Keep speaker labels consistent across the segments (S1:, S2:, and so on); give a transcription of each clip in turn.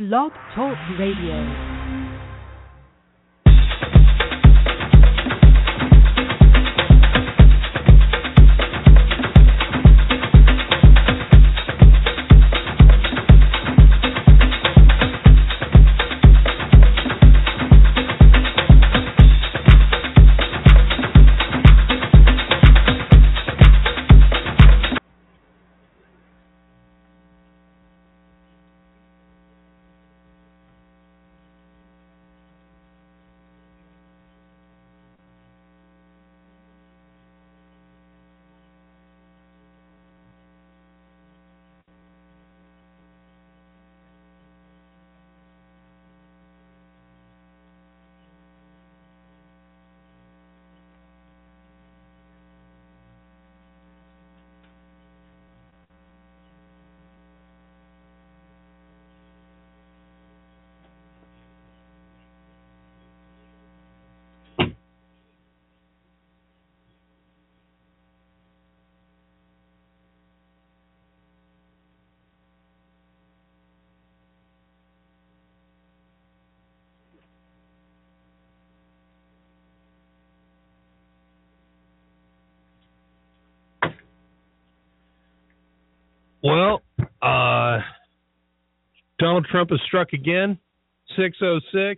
S1: Blog Talk Radio.
S2: Well, Donald Trump has struck again, 6:06,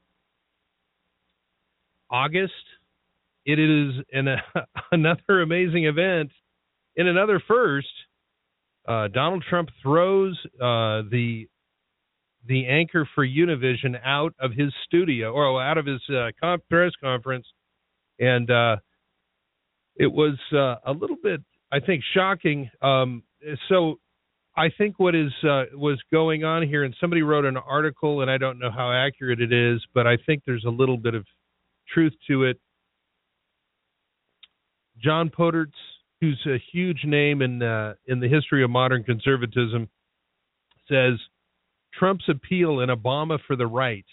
S2: August. It is another amazing event. In another first, Donald Trump throws the anchor for Univision out of his studio, or out of his press conference, and it was a little bit, I think, shocking. So I think what was going on here, and somebody wrote an article, and I don't know how accurate it is, but I think there's a little bit of truth to it. John Podertz, who's a huge name in the history of modern conservatism, says Trump's appeal and Obama for the right.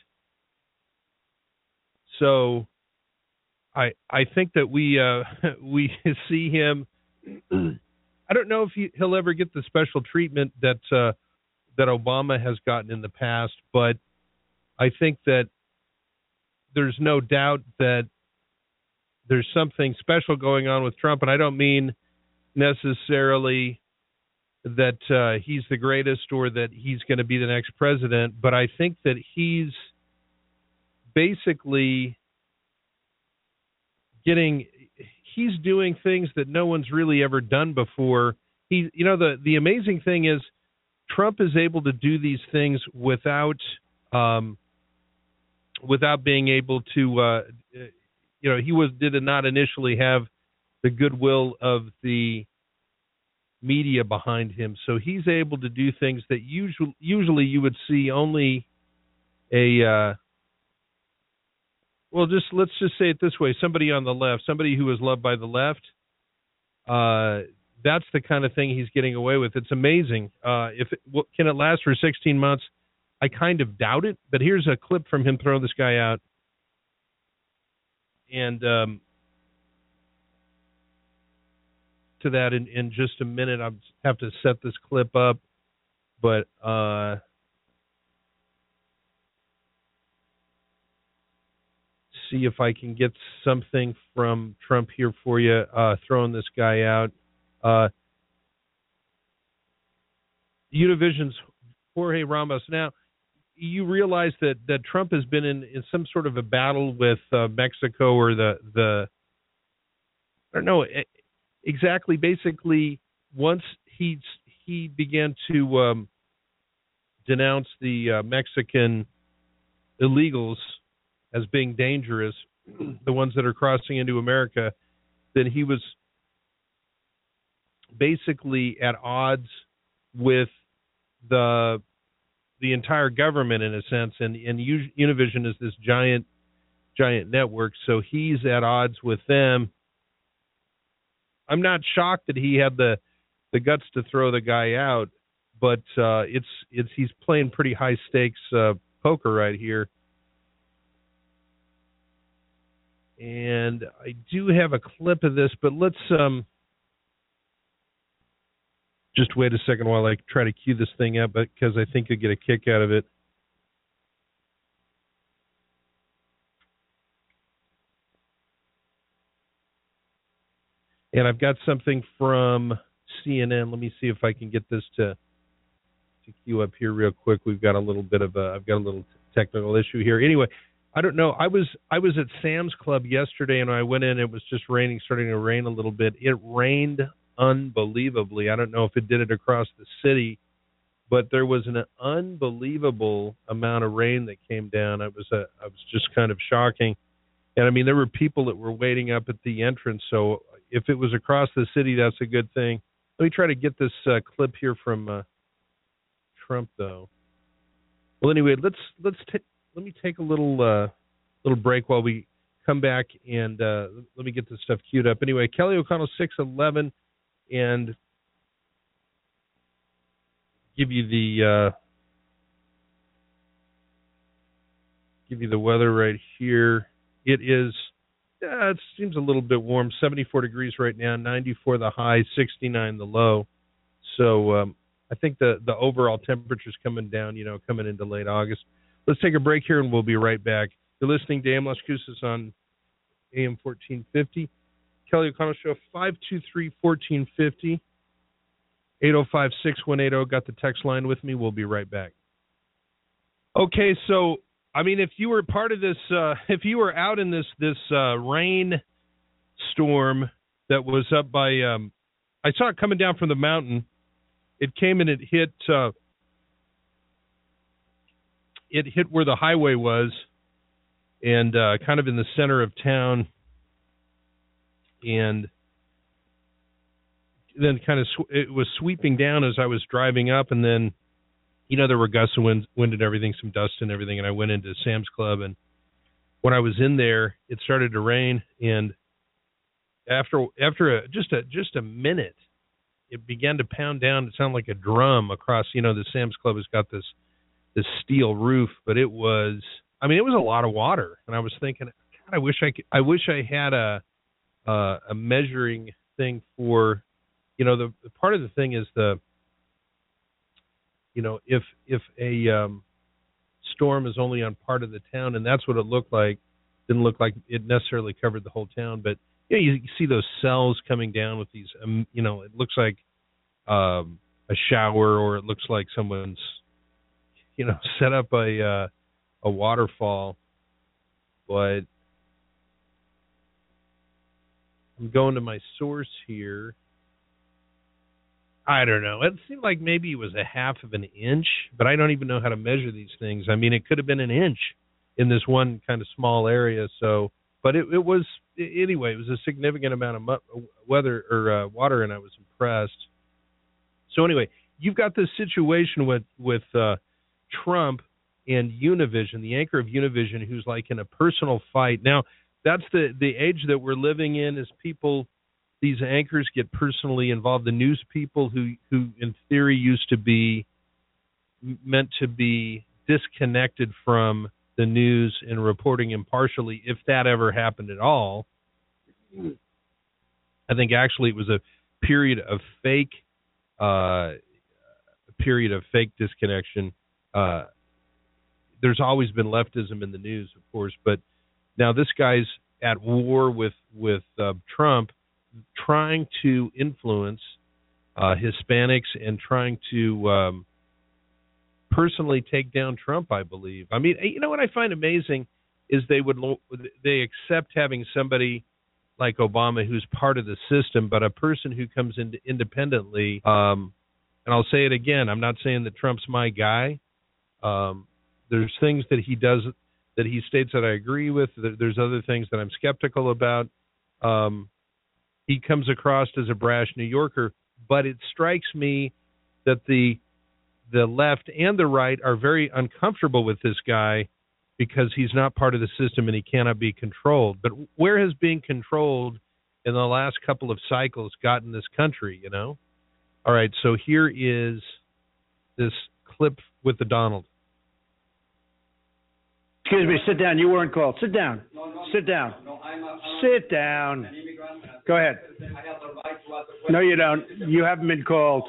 S2: So I think that we see him. I don't know if he'll ever get the special treatment that Obama has gotten in the past, but I think that there's no doubt that there's something special going on with Trump, and I don't mean necessarily that he's the greatest or that he's going to be the next president, but I think that he's basically he's doing things that no one's really ever done before. The amazing thing is Trump is able to do these things without being able to, did not initially have the goodwill of the media behind him. So he's able to do things that usually you would see only let's just say it this way: somebody on the left, somebody who is loved by the left. That's the kind of thing he's getting away with. It's amazing. Can it last for 16 months? I kind of doubt it. But here's a clip from him throwing this guy out, and to that in just a minute. I'll have to set this clip up, but. See if I can get something from Trump here for you, throwing this guy out. Univision's Jorge Ramos. Now, you realize that Trump has been in some sort of a battle with Mexico, or the I don't know exactly. Basically, once he began to denounce the Mexican illegals as being dangerous, the ones that are crossing into America, then he was basically at odds with the entire government in a sense, and Univision is this giant network, so he's at odds with them. I'm not shocked that he had the guts to throw the guy out, but he's playing pretty high stakes poker right here. And I do have a clip of this, but let's just wait a second while I try to cue this thing up, because I think you'll get a kick out of it. And I've got something from CNN. Let me see if I can get this to queue up here real quick. I've got a little technical issue here. Anyway, I don't know. I was at Sam's Club yesterday, and I went in. It was just raining, starting to rain a little bit. It rained unbelievably. I don't know if it did it across the city, but there was an unbelievable amount of rain that came down. I was just kind of shocking. And I mean, there were people that were waiting up at the entrance. So if it was across the city, that's a good thing. Let me try to get this clip here from Trump, though. Well, anyway, let me take a little break while we come back, and let me get this stuff queued up. Anyway, Kelly O'Connell 611, and give you the weather right here. It is. It seems a little bit warm. 74 degrees right now, 94 the high, 69 the low. So I think the overall temperature's coming down, coming into late August. Let's take a break here, and we'll be right back. You're listening to AM Las Cruces on AM 1450. Kelly O'Connell Show, 523-1450. 805-6180. Got the text line with me. We'll be right back. Okay, so I mean, if you were part of this, if you were out in this rain storm that was up by, I saw it coming down from the mountain. It came and it hit where the highway was, and kind of in the center of town, and then kind of it was sweeping down as I was driving up, and then, there were gusts of wind and everything, some dust and everything, and I went into Sam's Club, and when I was in there, it started to rain, and after just a minute, it began to pound down. It sounded like a drum across. The Sam's Club has got this steel roof, but it was a lot of water, and I was thinking, God, I wish I had a measuring thing for, the part of the thing is if a storm is only on part of the town, and that's what it looked like, didn't look like it necessarily covered the whole town, but you see those cells coming down with these, it looks like a shower, or it looks like someone's, set up a waterfall. But I'm going to my source here. I don't know. It seemed like maybe it was a half of an inch, but I don't even know how to measure these things. I mean, it could have been an inch in this one kind of small area. So, but it was anyway. It was a significant amount of water, and I was impressed. So anyway, you've got this situation with Trump and Univision, the anchor of Univision, who's like in a personal fight. Now, that's the age that we're living in, is these anchors get personally involved. The news people who in theory used to be meant to be disconnected from the news and reporting impartially, if that ever happened at all. I think actually it was a period of fake disconnection. There's always been leftism in the news, of course, but now this guy's at war with Trump, trying to influence Hispanics and trying to personally take down Trump, I believe. I mean, what I find amazing is they accept having somebody like Obama who's part of the system, but a person who comes in independently. And I'll say it again, I'm not saying that Trump's my guy. There's things that he does that he states that I agree with. There's other things that I'm skeptical about. He comes across as a brash New Yorker, but it strikes me that the left and the right are very uncomfortable with this guy because he's not part of the system and he cannot be controlled. But where has being controlled in the last couple of cycles gotten this country, All right, so here is this clip with the Donald.
S3: Excuse me, sit down. You weren't called. Sit down. Sit down. Sit down. Go ahead. No, you don't. You haven't been called.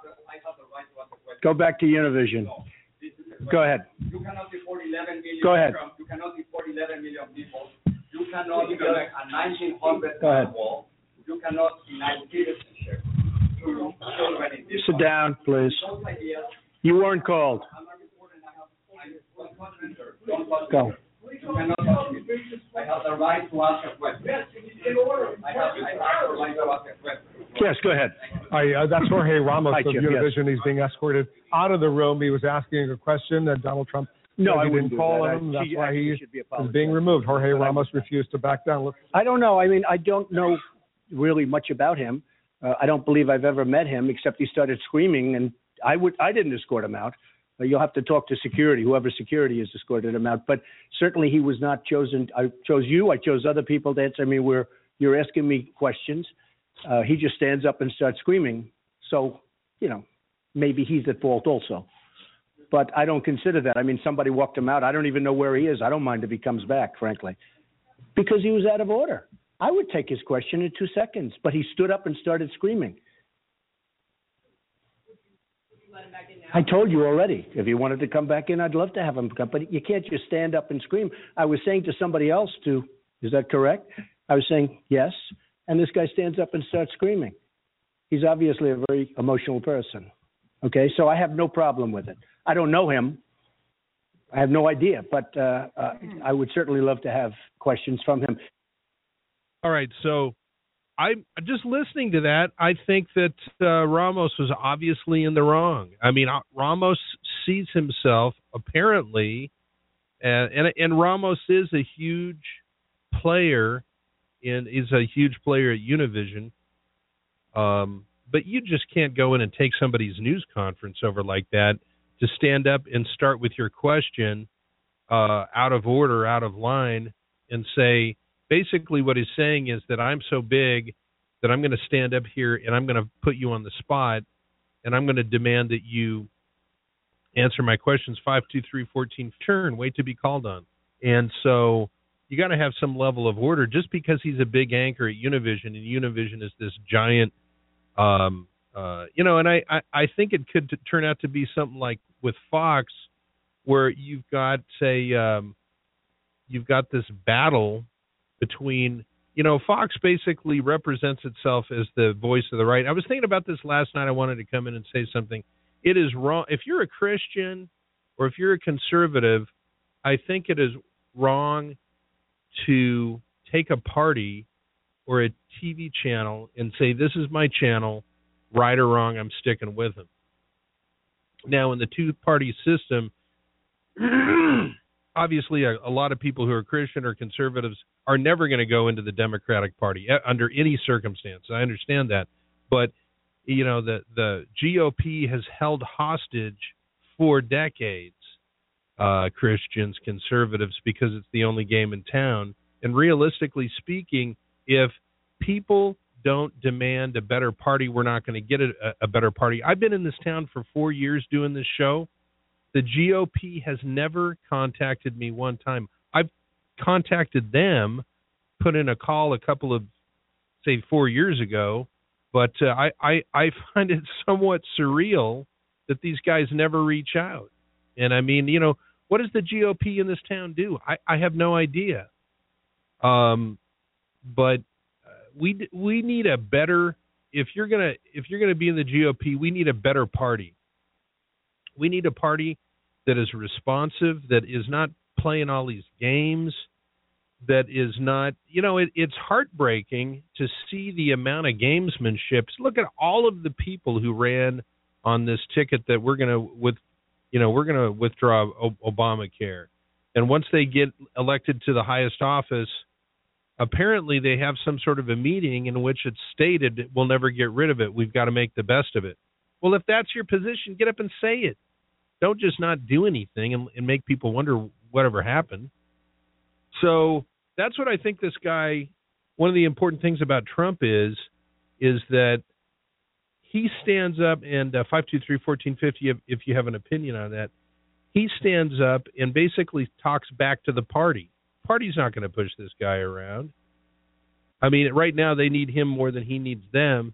S3: Go back to Univision. Go ahead.
S4: You cannot deport 11 million.
S3: Go ahead.
S4: You cannot deport 11 million people. You cannot build a 1900 wall. You you cannot deny citizenship to children in this
S3: Sit down, please.
S4: Those ideas,
S3: You weren't called.
S4: I'm a reporter and don't touch me, sir. Don't touch
S3: Go.
S4: me. You cannot touch me. I have the right to ask a question. I have the right to ask a question.
S3: Yes, go ahead.
S5: Hi, that's Jorge Ramos
S3: Hi,
S5: of
S3: Chip,
S5: Univision. He's being escorted out of the room. He was asking a question that Donald Trump
S3: No,
S5: said
S3: I
S5: he
S3: wouldn't
S5: didn't
S3: do
S5: call
S3: that.
S5: him. That's
S3: She
S5: why
S3: actually
S5: he
S3: should be
S5: is
S3: apologized.
S5: being removed. Jorge Ramos refused to back down. Look,
S3: I don't know. I mean, I don't know really much about him. I don't believe I've ever met him, except he started screaming, and I didn't escort him out. You'll have to talk to security. Whoever security is escorted him out. But certainly he was not chosen. I chose you. I chose other people to answer. I mean, you're asking me questions. He just stands up and starts screaming. So, maybe he's at fault also. But I don't consider that. I mean, somebody walked him out. I don't even know where he is. I don't mind if he comes back, frankly, because he was out of order. I would take his question in 2 seconds, but he stood up and started screaming. I told you already. If he wanted to come back in, I'd love to have him come. But you can't just stand up and scream. I was saying to somebody else, is that correct? I was saying yes, and this guy stands up and starts screaming. He's obviously a very emotional person. Okay, so I have no problem with it. I don't know him. I have no idea, but I would certainly love to have questions from him.
S2: All right, so I'm just listening to that. I think that Ramos was obviously in the wrong. I mean, Ramos sees himself apparently, and Ramos is a huge player, and is a huge player at Univision. But you just can't go in and take somebody's news conference over like that to stand up and start with your question out of order, out of line, and say, basically what he's saying is that I'm so big that I'm going to stand up here and I'm going to put you on the spot and I'm going to demand that you answer my questions 523-14 turn, wait to be called on. And so you got to have some level of order just because he's a big anchor at Univision, and Univision is this giant, and I think it could turn out to be something like with Fox, where you've got, say, you've got this battle between, Fox basically represents itself as the voice of the right. I was thinking about this last night. I wanted to come in and say something. It is wrong. If you're a Christian or if you're a conservative, I think it is wrong to take a party or a TV channel and say, this is my channel, right or wrong, I'm sticking with them. Now, in the two-party system, obviously a lot of people who are Christian or conservatives are never going to go into the Democratic Party under any circumstance. I understand that. But, the GOP has held hostage for decades Christians, conservatives, because it's the only game in town. And realistically speaking, if people don't demand a better party, we're not going to get a better party. I've been in this town for 4 years doing this show. The GOP has never contacted me one time. I've contacted them, put in a call a couple of, say, 4 years ago, but I find it somewhat surreal that these guys never reach out. And I mean, what does the GOP in this town do? I have no idea. But we need a better. If you're gonna be in the GOP, we need a better party. We need a party that is responsive, that is not playing all these games, that is not, it's heartbreaking to see the amount of gamesmanship. Look at all of the people who ran on this ticket that we're going to withdraw Obamacare. And once they get elected to the highest office, apparently they have some sort of a meeting in which it's stated, we'll never get rid of it. We've got to make the best of it. Well, if that's your position, get up and say it. Don't just not do anything and make people wonder whatever happened. So that's what I think this guy, one of the important things about Trump is that he stands up, and 523-1450, if you have an opinion on that, he stands up and basically talks back to the party. The party's not going to push this guy around. I mean, right now they need him more than he needs them.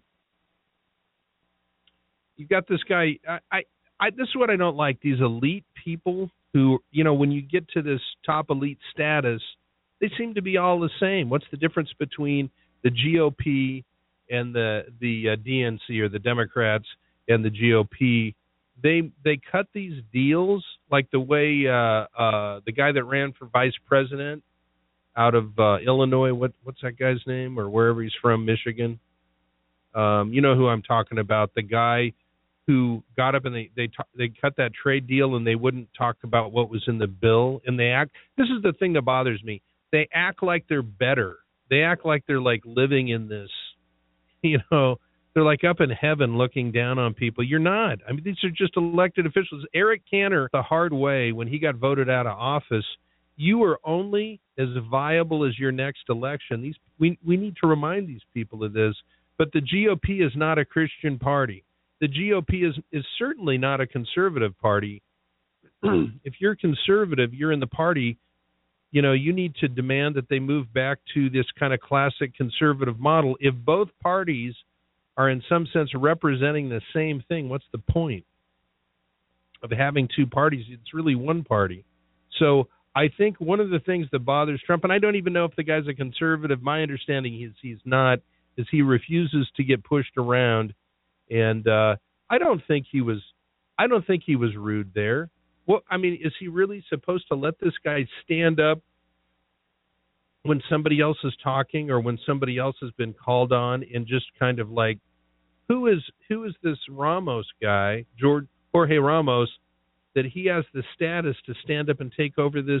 S2: You've got this guy. This is what I don't like. These elite people who, when you get to this top elite status, they seem to be all the same. What's the difference between the GOP and the DNC or the Democrats and the GOP, they cut these deals like the way the guy that ran for vice president out of Illinois, what's that guy's name, or wherever he's from, Michigan. You know who I'm talking about, the guy who got up and they cut that trade deal and they wouldn't talk about what was in the bill, and this is the thing that bothers me. They act like they're better. They act like they're like living in this, they're like up in heaven looking down on people. You're not. I mean, these are just elected officials. Eric Cantor, the hard way, when he got voted out of office, you are only as viable as your next election. We need to remind these people of this. But the GOP is not a Christian party. The GOP is certainly not a conservative party. If you're conservative, you're in the party, you need to demand that they move back to this kind of classic conservative model. If both parties are in some sense representing the same thing, what's the point of having two parties? It's really one party. So I think one of the things that bothers Trump, and I don't even know if the guy's a conservative, my understanding is he's not, is he refuses to get pushed around. And I don't think he was rude there. Well, I mean, is he really supposed to let this guy stand up when somebody else is talking or when somebody else has been called on, and just kind of like, who is this Ramos guy, Jorge Ramos, that he has the status to stand up and take over this,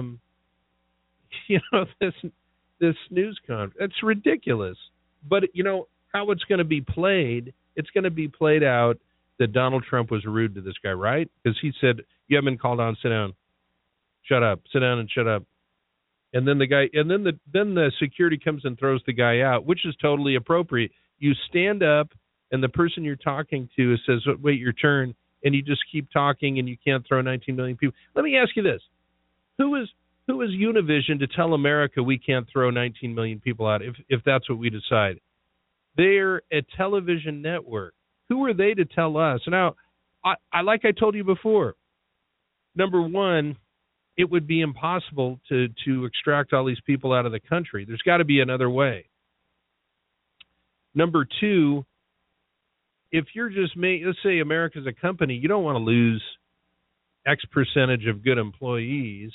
S2: this news conference? It's ridiculous. But how it's going to be played, it's going to be played out that Donald Trump was rude to this guy, right? Because he said, "You haven't been called on. Sit down. Shut up. Sit down and shut up." And then the security comes and throws the guy out, which is totally appropriate. You stand up, and the person you're talking to says, "Wait your turn," and you just keep talking, and you can't throw 19 million people. Let me ask you this: Who is Univision to tell America we can't throw 19 million people out if that's what we decide? They're a television network. Who are they to tell us? Now, I like I told you before, number one, it would be impossible to extract all these people out of the country. There's got to be another way. Number two, if you're just let's say America's a company, you don't want to lose X percentage of good employees,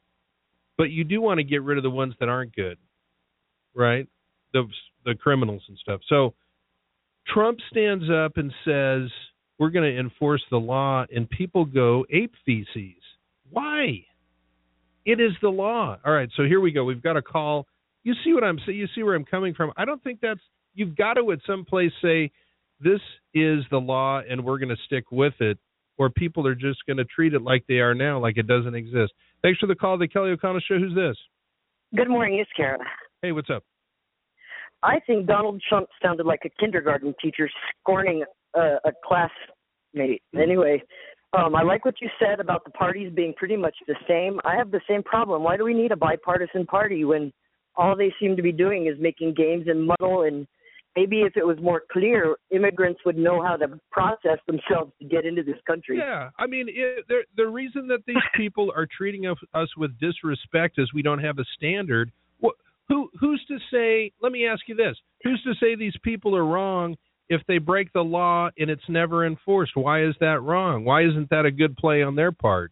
S2: but you do want to get rid of the ones that aren't good, right? The criminals and stuff. So Trump stands up and says, we're going to enforce the law, and people go ape feces. Why? It is the law. All right, so here we go. We've got a call. You see what I'm saying? You see where I'm coming from? I don't think you've got to at some place say, this is the law and we're going to stick with it, or people are just going to treat it like they are now, like it doesn't exist. Thanks for the call, the Kelly O'Connell Show. Who's this?
S6: Good morning, it's Karen.
S2: Hey, what's up?
S6: I think Donald Trump sounded like a kindergarten teacher scorning a classmate. Anyway, I like what you said about the parties being pretty much the same. I have the same problem. Why do we need a bipartisan party when all they seem to be doing is making games and muddle? And maybe if it was more clear, immigrants would know how to process themselves to get into this country.
S2: Yeah, I mean, the reason that these people are treating us with disrespect is we don't have a standard. Who's to say, let me ask you this, who's to say these people are wrong if they break the law and it's never enforced? Why is that wrong? Why isn't that a good play on their part,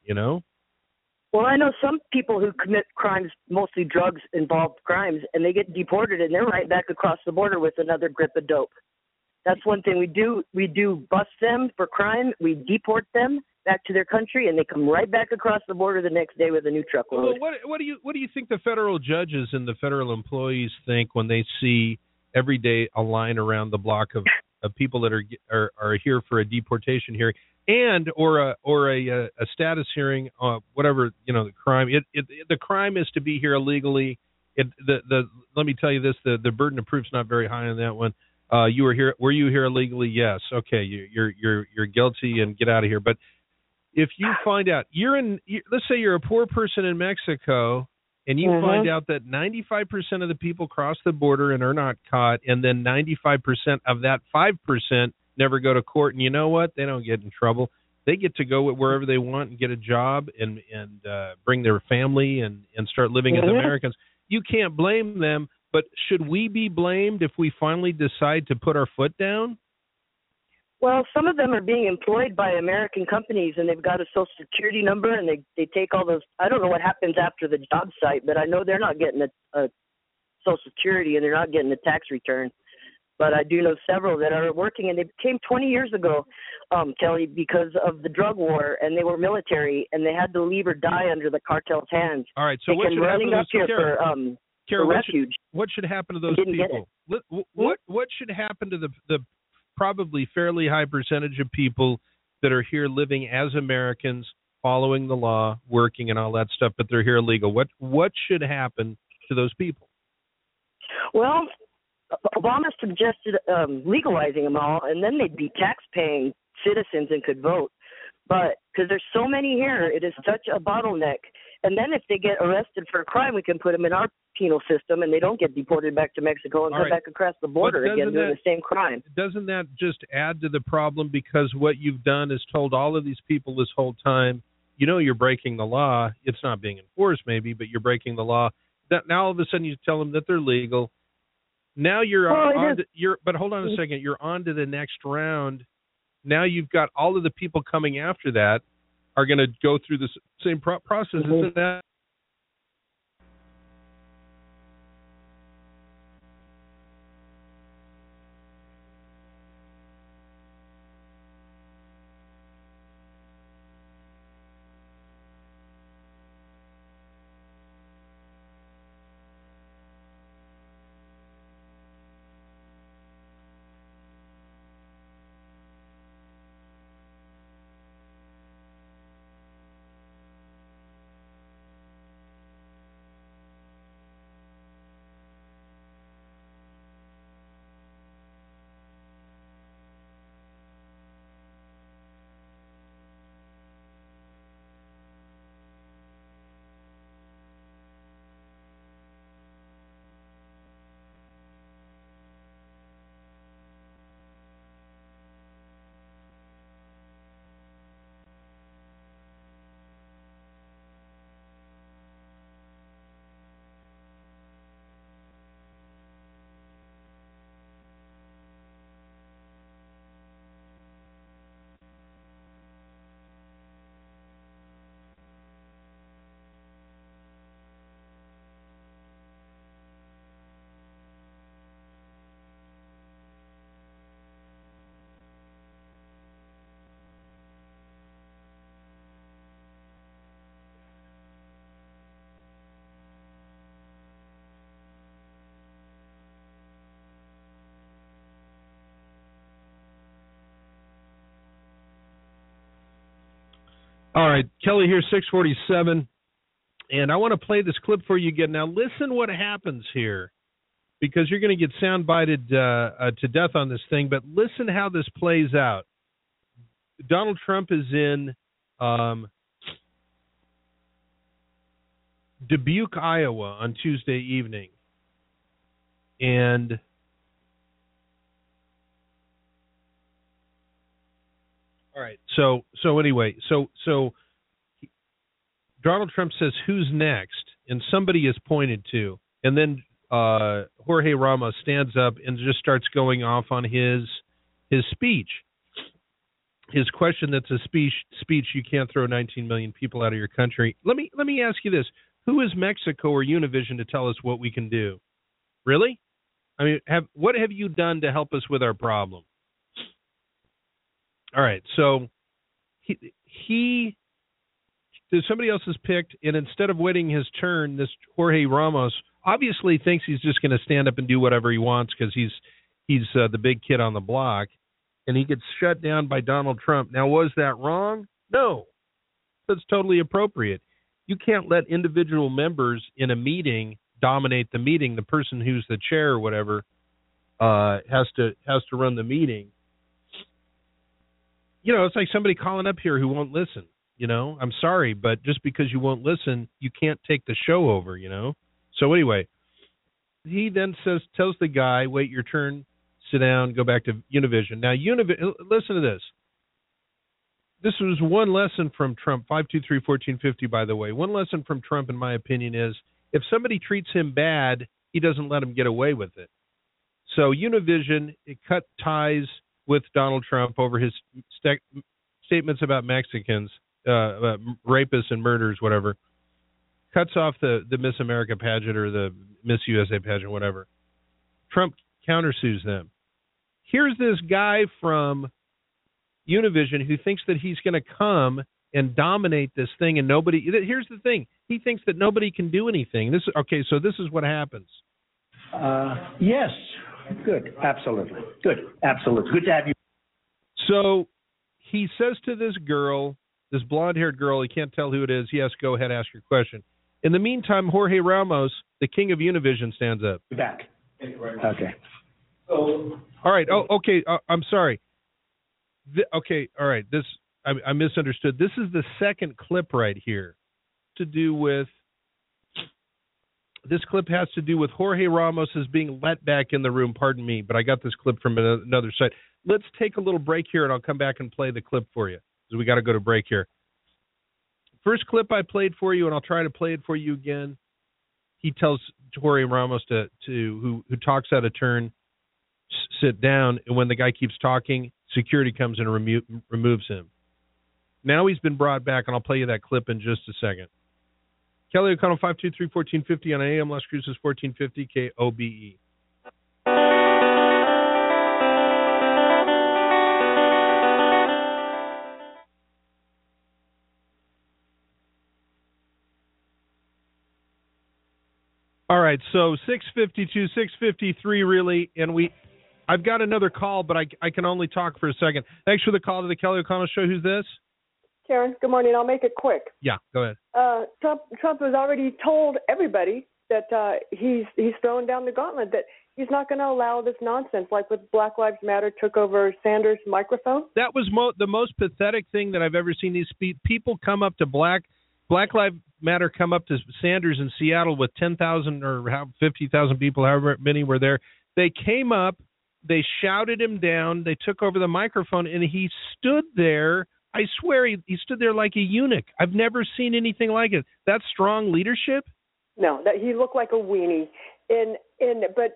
S6: Well, I know some people who commit crimes, mostly drugs-involved crimes, and they get deported, and they're right back across the border with another grip of dope. That's one thing we do. We do bust them for crime. We deport them back to their country, and they come right back across the border the next day with a new truckload.
S2: Well, what do you think the federal judges and the federal employees think when they see every day a line around the block of people that are here for a deportation hearing and or a status hearing, whatever the crime? The crime is to be here illegally. Let me tell you this: the burden of proof's not very high on that one. You were here. Were you here illegally? Yes. Okay. You're guilty and get out of here. But if you find out let's say you're a poor person in Mexico, and you find out that 95% of the people cross the border and are not caught, and then 95% of that 5% never go to court, and you know what? They don't get in trouble. They get to go wherever they want and get a job and bring their family and start living as Americans. You can't blame them But should we be blamed if we finally decide to put our foot down?
S6: Well, some of them are being employed by American companies, and they've got a Social Security number, and they take all those. I don't know what happens after the job site, but I know they're not getting a Social Security, and they're not getting a tax return. But I do know several that are working, and they came 20 years ago, Kelly, because of the drug war, and they were military, and they had to leave or die under the cartel's hands.
S2: All right, so what should happen to those
S6: people?
S2: Kara,
S6: refuge.
S2: What should happen to those people? What should happen to the probably fairly high percentage of people that are here living as Americans, following the law, working and all that stuff, but they're here illegal? What should happen to those people?
S6: Well, Obama suggested legalizing them all, and then they'd be tax-paying citizens and could vote. But because there's so many here, it is such a bottleneck. And then if they get arrested for a crime, we can put them in our penal system, and they don't get deported back to Mexico and come back across the border again doing the same crime.
S2: Doesn't that just add to the problem? Because what you've done is told all of these people this whole time, you know, you're breaking the law. It's not being enforced maybe, but you're breaking the law. That now all of a sudden you tell them that they're legal. Now but hold on a second. You're on to the next round. Now you've got all of the people coming after that are going to go through the same process. Isn't that? All right, Kelly here, 647, and I want to play this clip for you again. Now, listen what happens here, because you're going to get sound-bited to death on this thing, but listen how this plays out. Donald Trump is in Dubuque, Iowa on Tuesday evening, and all right. So anyway, so Donald Trump says, "Who's next?" and somebody is pointed to, and then Jorge Ramos stands up and just starts going off on his speech, his question. That's a speech. You can't throw 19 million people out of your country. Let me ask you this: who is Mexico or Univision to tell us what we can do? Really? I mean, what have you done to help us with our problem? All right, so somebody else is picked, and instead of waiting his turn, this Jorge Ramos obviously thinks he's just going to stand up and do whatever he wants because he's the big kid on the block, and he gets shut down by Donald Trump. Now, was that wrong? No, that's totally appropriate. You can't let individual members in a meeting dominate the meeting. The person who's the chair or whatever has to run the meeting. You know, it's like somebody calling up here who won't listen. You know, I'm sorry, but just because you won't listen, you can't take the show over, you know. So anyway, he then tells the guy, wait your turn, sit down, go back to Univision. Now, listen to this. This was one lesson from Trump, 523-1450, by the way. One lesson from Trump, in my opinion, is if somebody treats him bad, he doesn't let him get away with it. So Univision, it cut ties with Donald Trump over his statements about Mexicans, rapists and murderers, whatever. Cuts off the Miss America pageant or the Miss USA pageant, whatever. Trump countersues them. Here's this guy from Univision who thinks that he's going to come and dominate this thing, and nobody. Here's the thing: he thinks that nobody can do anything. So this is what happens.
S3: Yes. Good. Absolutely. Good. Absolutely. Good to have you.
S2: So he says to this girl, this blonde-haired girl, he can't tell who it is. Yes, go ahead, ask your question. In the meantime, Jorge Ramos, the king of Univision, stands up.
S3: You're back. Okay.
S4: So,
S2: all right. Oh, okay. I'm sorry. Okay. All right. This I misunderstood. This is the second clip right here. This clip has to do with Jorge Ramos as being let back in the room. Pardon me, but I got this clip from another site. Let's take a little break here, and I'll come back and play the clip for you, because we got to go to break here. First clip I played for you, and I'll try to play it for you again. He tells Jorge Ramos who talks out of turn, sit down, and when the guy keeps talking, security comes in and removes him. Now he's been brought back, and I'll play you that clip in just a second. Kelly O'Connell, 523-1450 on AM Las Cruces 1450 KOBE. All right, so 652, 653 really, and I've got another call, but I can only talk for a second. Thanks for the call to the Kelly O'Connell Show. Who's this?
S7: Karen, good morning. I'll make it quick.
S2: Yeah, go ahead.
S7: Trump has already told everybody that he's throwing down the gauntlet, that he's not going to allow this nonsense, like with Black Lives Matter took over Sanders' microphone.
S2: That was the most pathetic thing that I've ever seen. These people come up to Black Lives Matter come up to Sanders in Seattle with 10,000 or 50,000 people, however many were there. They came up, they shouted him down, they took over the microphone, and he stood there. I swear he stood there like a eunuch. I've never seen anything like it. That's strong leadership?
S7: No, that he looked like a weenie. But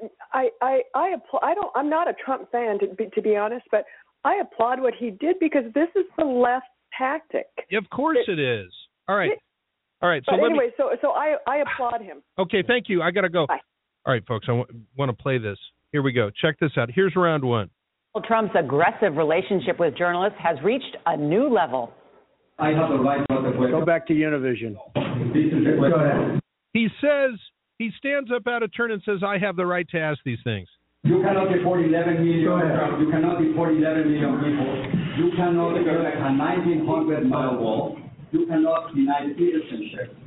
S7: I'm not a Trump fan to be honest, but I applaud what he did, because this is the left tactic.
S2: Yeah, of course it is. All right. So
S7: but anyway, so I applaud him.
S2: Okay, thank you. I got to go.
S7: Bye.
S2: All right, folks, I want to play this. Here we go. Check this out. Here's round one.
S8: Trump's aggressive relationship with journalists has reached a new level.
S4: I have the right to ask a question.
S3: Go back to Univision.
S4: Go ahead.
S2: He stands up out of turn and says, I have the right to ask these things.
S4: You cannot deport 11 million. You cannot deport 11 million people. You cannot build a 1,900-mile wall. You cannot deny citizenship.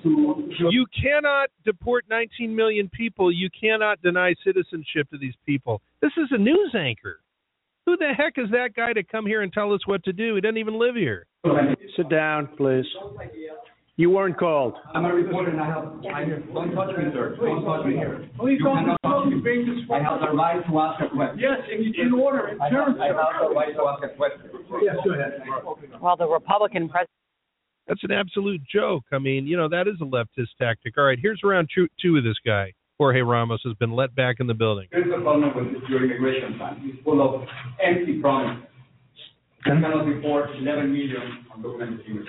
S2: You cannot deport 19 million people. You cannot deny citizenship to these people. This is a news anchor. Who the heck is that guy to come here and tell us what to do? He doesn't even live here.
S3: Sit down, please. You weren't called.
S4: I'm a reporter, and don't touch me, sir. Don't touch me here. You cannot touch me. I have the right to ask a question.
S9: Yes, in order.
S4: I have the right to ask a question.
S9: Yes, go ahead.
S8: Well, the Republican president.
S2: That's an absolute joke. I mean, that is a leftist tactic. All right, here's round two of this guy. Jorge Ramos has been let back in the building.
S4: Here's the problem with your immigration plan. It's full of empty promises. You cannot deport 11 million undocumented immigrants.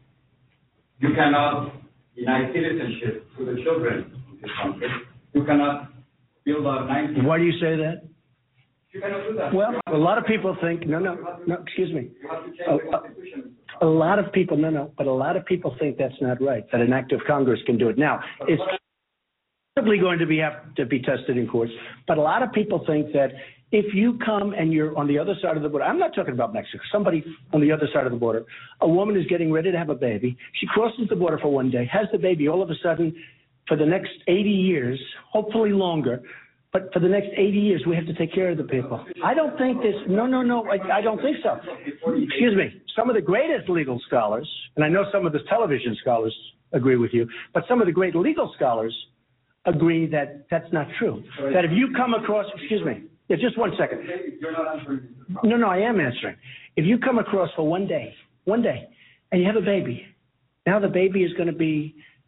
S4: You cannot deny citizenship to the children of this country. You cannot build a 19...
S3: Why do you say that?
S4: You cannot do that.
S3: Well, a lot of people think, no, excuse me.
S4: You have to change the Constitution.
S3: A lot of people, but a lot of people think that's not right, that an act of Congress can do it. Now, it's probably going to have to be tested in courts, but a lot of people think that if you come and you're on the other side of the border, I'm not talking about Mexico, somebody on the other side of the border, a woman is getting ready to have a baby, she crosses the border for one day, has the baby, all of a sudden, for the next 80 years, hopefully longer, but for the next 80 years, we have to take care of the people. I don't think this, no, I don't think so. Excuse me, some of the greatest legal scholars, and I know some of the television scholars agree with you, but some of the great legal scholars agree that that's not true. That if you come across, excuse me, just 1 second.
S4: You're not answering.
S3: No, I am answering. If you come across for one day, and you have a baby, now the baby is going to be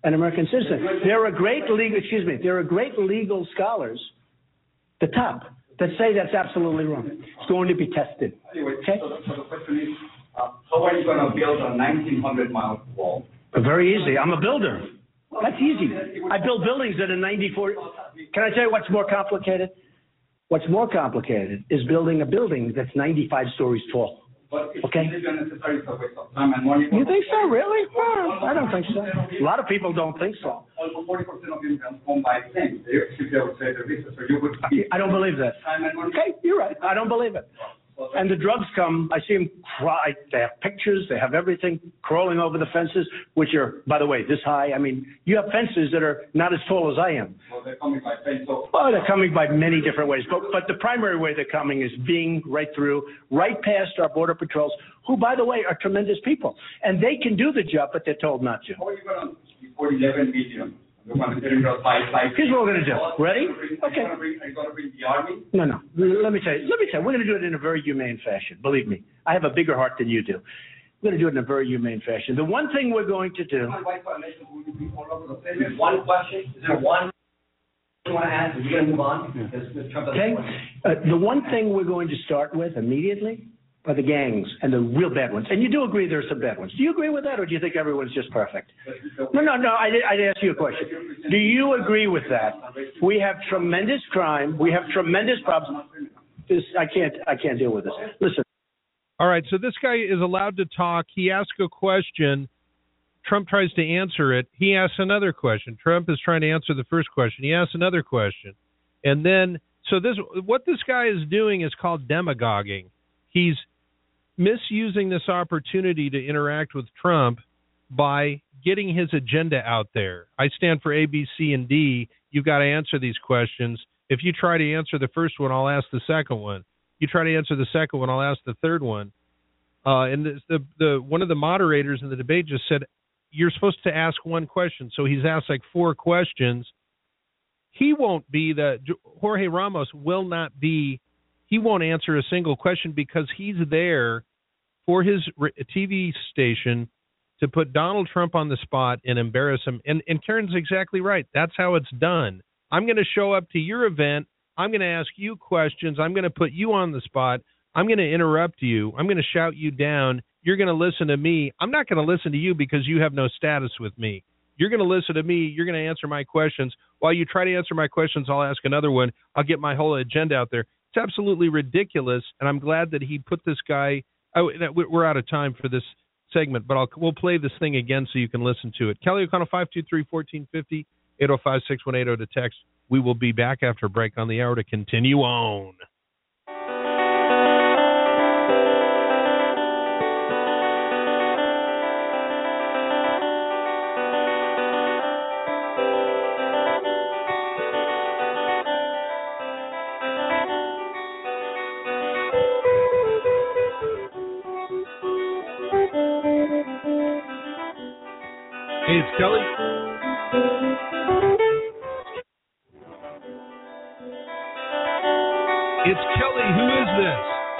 S3: an American citizen. There are great legal scholars, the top, that say that's absolutely wrong. It's going to be tested.
S4: Anyway,
S3: okay?
S4: So the question is, how are you going to build a 1,900-mile wall?
S3: Very easy. I'm a builder. That's easy. I build buildings that are 94. Can I tell you what's more complicated? What's more complicated is building a building that's 95 stories tall. Okay?
S4: It's unnecessary, it's a waste of time and money.
S3: You think so, really? I don't think so. A lot of people don't think so.
S4: Almost 40% of income owned by things. They would say the business. So you would.
S3: I don't believe that.
S4: Time and money.
S3: Okay, you're right. I don't believe it. And the drugs come, I see them cry, they have pictures, they have everything crawling over the fences, which are, by the way, this high. I mean, you have fences that are not as tall as I am.
S4: Well, they're coming by fence.
S3: Well, they're coming by many different ways, but the primary way they're coming is being right through, right past our border patrols, who, by the way, are tremendous people. And they can do the job, but they're told not to.
S4: How are you going to report 11 million? Here's what
S3: we're going to do. Ready? Okay.
S4: Are you going to bring the army?
S3: No. Let me tell you. We're going to do it in a very humane fashion. Believe me. I have a bigger heart than you do. We're going to do it in a very humane fashion. The one thing we're going to do.
S10: One question. Is there one you want to ask? Are you going to move on?
S3: Okay. The one thing we're going to start with immediately are the gangs and the real bad ones. And you do agree there are some bad ones. Do you agree with that, or do you think everyone's just perfect? No. I'd ask you a question. Do you agree with that? We have tremendous crime. We have tremendous problems. I can't deal with this. Listen.
S2: All right, so this guy is allowed to talk. He asks a question. Trump tries to answer it. He asks another question. Trump is trying to answer the first question. He asks another question. And then, what this guy is doing is called demagoguing. He's misusing this opportunity to interact with Trump by getting his agenda out there. I stand for A, B, C, and D. You've got to answer these questions. If you try to answer the first one, I'll ask the second one. You try to answer the second one, I'll ask the third one. And the one of the moderators in the debate just said, you're supposed to ask one question. So he's asked like 4 questions. He won't be Jorge Ramos will not be. He won't answer a single question because he's there for his TV station to put Donald Trump on the spot and embarrass him. And Karen's exactly right. That's how it's done. I'm going to show up to your event. I'm going to ask you questions. I'm going to put you on the spot. I'm going to interrupt you. I'm going to shout you down. You're going to listen to me. I'm not going to listen to you because you have no status with me. You're going to listen to me. You're going to answer my questions. While you try to answer my questions, I'll ask another one. I'll get my whole agenda out there. It's absolutely ridiculous, and I'm glad that he put this guy. We're out of time for this segment, but we'll play this thing again so you can listen to it. Kelly O'Connell, 523-1450, 805-6180 to text. We will be back after a break on the hour to continue on. Hey, it's Kelly. It's Kelly. Who is this?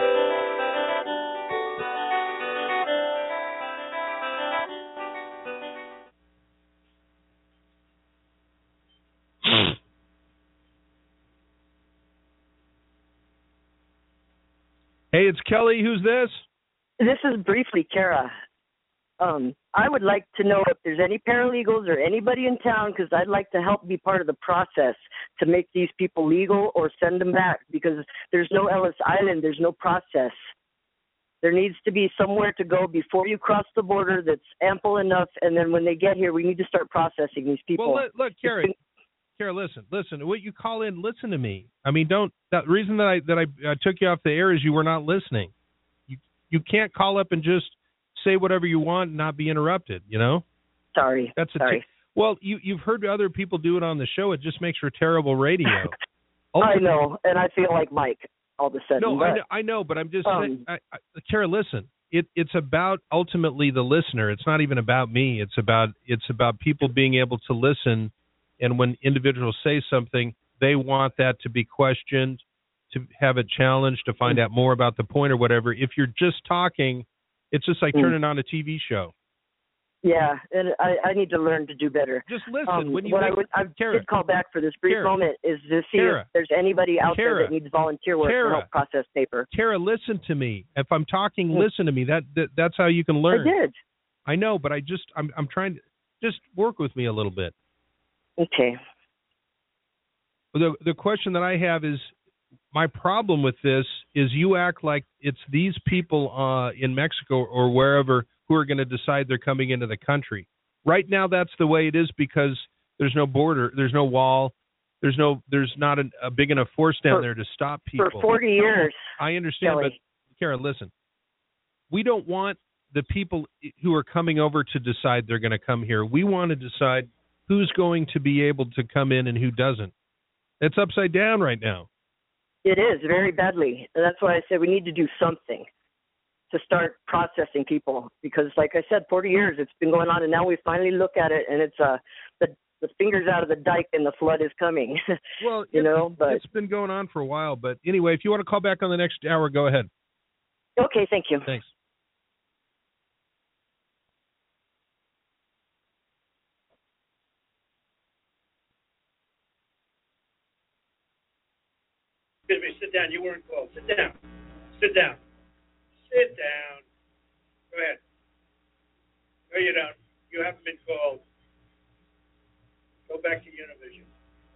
S2: Hey, it's Kelly. Who's this?
S6: This is briefly Kara. I would like to know if there's any paralegals or anybody in town, because I'd like to help be part of the process to make these people legal or send them back, because there's no Ellis Island, there's no process. There needs to be somewhere to go before you cross the border that's ample enough, and then when they get here, we need to start processing these people.
S2: Well, look, Kara, listen. What you call in, listen to me. I mean, the reason that I took you off the air is you were not listening. You can't call up and just say whatever you want and not be interrupted, you know?
S6: Sorry.
S2: Well, you've heard other people do it on the show. It just makes for terrible radio.
S6: I know, and I feel like Mike all of a sudden.
S2: No, I know, but I'm just saying, Kara, listen. It's about ultimately the listener. It's not even about me. It's about people being able to listen, and when individuals say something, they want that to be questioned, to have it challenged, to find out more about the point or whatever. If you're just talking, it's just like turning on a TV show.
S6: Yeah, and I need to learn to do better.
S2: Just listen. When you
S6: what I did call back for this brief moment is to see if there's anybody out there that needs volunteer work to help process paper.
S2: Tara, listen to me. If I'm talking, listen to me. That's how you can learn.
S6: I did.
S2: I know, but I'm trying to just work with me a little bit.
S6: Okay.
S2: The question that I have is, my problem with this is you act like it's these people in Mexico or wherever who are going to decide they're coming into the country. Right now, that's the way it is because there's no border, there's no wall, there's not a big enough force down there to stop people.
S6: For 40 years.
S2: I understand,
S6: Kelly.
S2: But Kara, listen. We don't want the people who are coming over to decide they're going to come here. We want to decide who's going to be able to come in and who doesn't. It's upside down right now.
S6: It is, very badly. And that's why I said we need to do something to start processing people. Because, like I said, 40 years it's been going on, and now we finally look at it, and it's the finger's out of the dike and the flood is coming.
S2: Well,
S6: but
S2: it's been going on for a while. But anyway, if you want to call back on the next hour, go ahead.
S6: Okay, thank you.
S2: Thanks.
S3: Excuse me, sit down. You weren't called. Sit down. Sit down. Sit down. Go ahead. No, you don't. You haven't been called. Go back to Univision.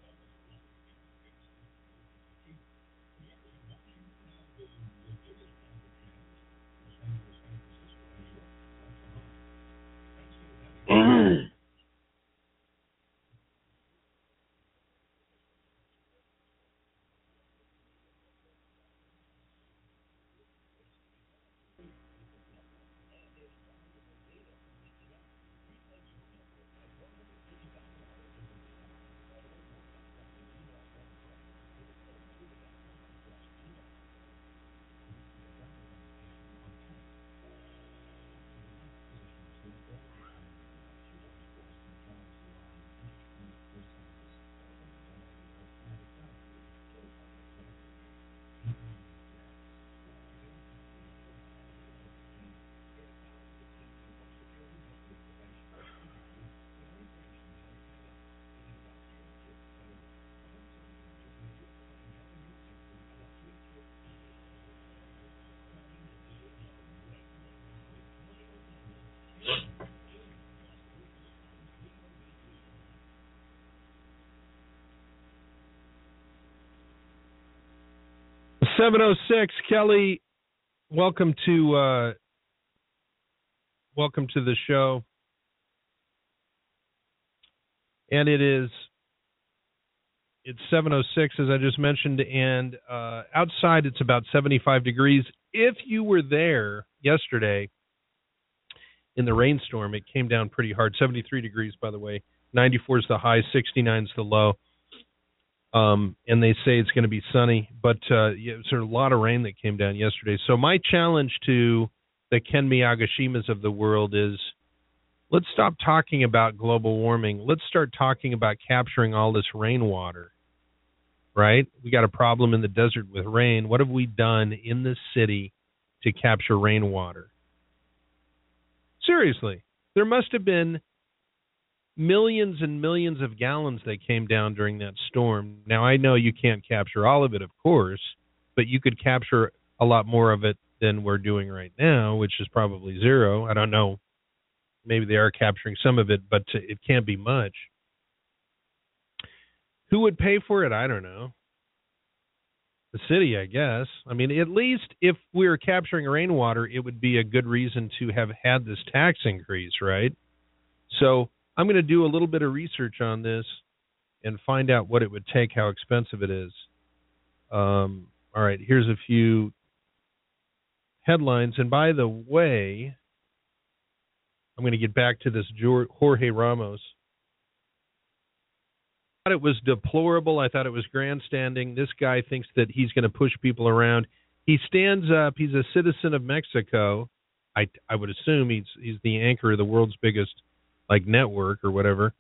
S2: .706, Kelly, welcome to the show. And it's 7:06, as I just mentioned, and outside it's about 75 degrees. If you were there yesterday in the rainstorm, it came down pretty hard. 73 degrees, by the way. 94 is the high, 69 is the low. And they say it's going to be sunny, but there's a lot of rain that came down yesterday. So my challenge to the Ken Miyagashimas of the world is, let's stop talking about global warming. Let's start talking about capturing all this rainwater, right? We got a problem in the desert with rain. What have we done in this city to capture rainwater? Seriously, there must have been millions and millions of gallons that came down during that storm. Now, I know you can't capture all of it, of course, but you could capture a lot more of it than we're doing right now, which is probably zero. I don't know. Maybe they are capturing some of it, but it can't be much. Who would pay for it? I don't know. The city, I guess. I mean, at least if we were capturing rainwater, it would be a good reason to have had this tax increase, right? So I'm going to do a little bit of research on this and find out what it would take, how expensive it is. All right, here's a few headlines. And by the way, I'm going to get back to this Jorge Ramos. I thought it was deplorable. I thought it was grandstanding. This guy thinks that he's going to push people around. He stands up. He's a citizen of Mexico. I would assume he's the anchor of the world's biggest network or whatever.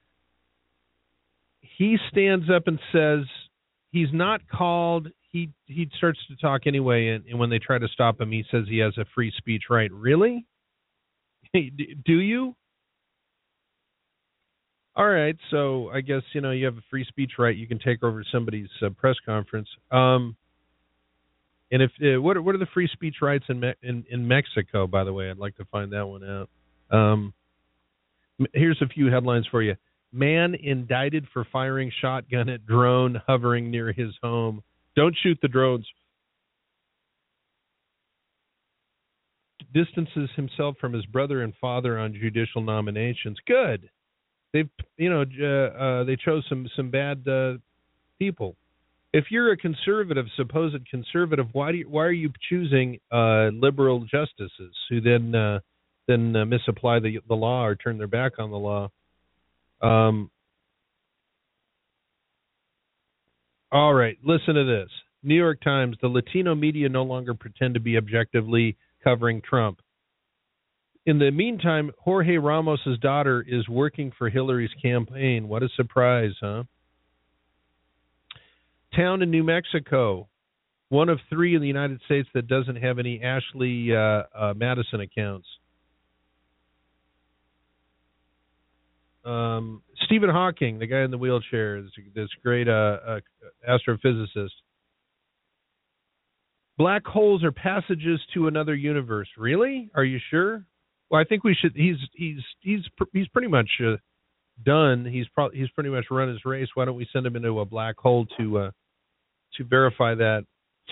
S2: He stands up and says he's not called. He starts to talk anyway, and when they try to stop him, he says he has a free speech right. Really? Do you? All right, so I guess, you have a free speech right. You can take over somebody's press conference. And if what are the free speech rights in Mexico, by the way? I'd like to find that one out. Here's a few headlines for you. Man indicted for firing shotgun at drone hovering near his home. Don't shoot the drones. Distances himself from his brother and father on judicial nominations. Good. They chose some bad people. If you're a conservative, supposed conservative, why are you choosing liberal justices who then misapply the law or turn their back on the law? All right, listen to this. New York Times, the Latino media no longer pretend to be objectively covering Trump. In the meantime, Jorge Ramos' daughter is working for Hillary's campaign. What a surprise, huh? Town in New Mexico, one of 3 in the United States that doesn't have any Ashley Madison accounts. Stephen Hawking, the guy in the wheelchair, this great astrophysicist. Black holes are passages to another universe. Really? Are you sure? Well, I think we should. He's pretty much done. He's pretty much run his race. Why don't we send him into a black hole to verify that?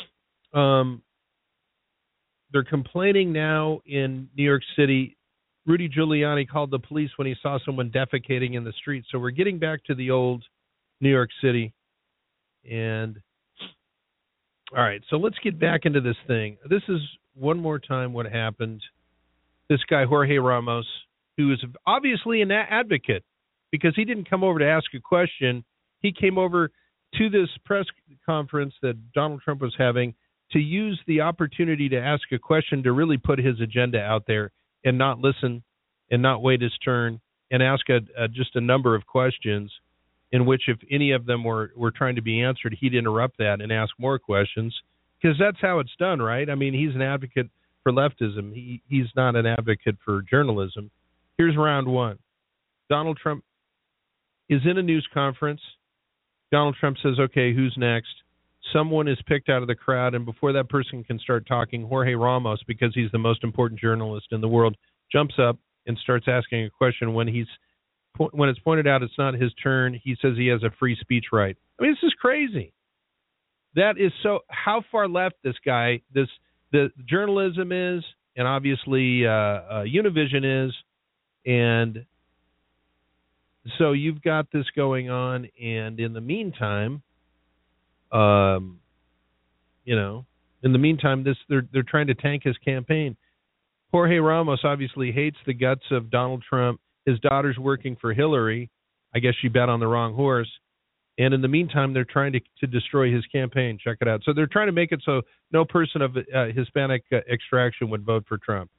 S2: They're complaining now in New York City. Rudy Giuliani called the police when he saw someone defecating in the street. So we're getting back to the old New York City. And all right, so let's get back into this thing. This is one more time what happened. This guy, Jorge Ramos, who is obviously an advocate because he didn't come over to ask a question. He came over to this press conference that Donald Trump was having to use the opportunity to ask a question to really put his agenda out there and not listen and not wait his turn and ask just a number of questions in which if any of them were trying to be answered, he'd interrupt that and ask more questions because that's how it's done, right? I mean, he's an advocate for leftism. He's not an advocate for journalism. Here's round one. Donald Trump is in a news conference. Donald Trump says, okay, who's next? Someone is picked out of the crowd, and before that person can start talking, Jorge Ramos, because he's the most important journalist in the world, jumps up and starts asking a question. When it's pointed out it's not his turn, he says he has a free speech right. I mean, this is crazy. That is so how far left this guy, the journalism is, and obviously Univision is, and so you've got this going on, and in the meantime, they're trying to tank his campaign. Jorge Ramos obviously hates the guts of Donald Trump. His daughter's working for Hillary. I guess she bet on the wrong horse. And in the meantime, they're trying to destroy his campaign. Check it out. So they're trying to make it so no person of Hispanic extraction would vote for Trump.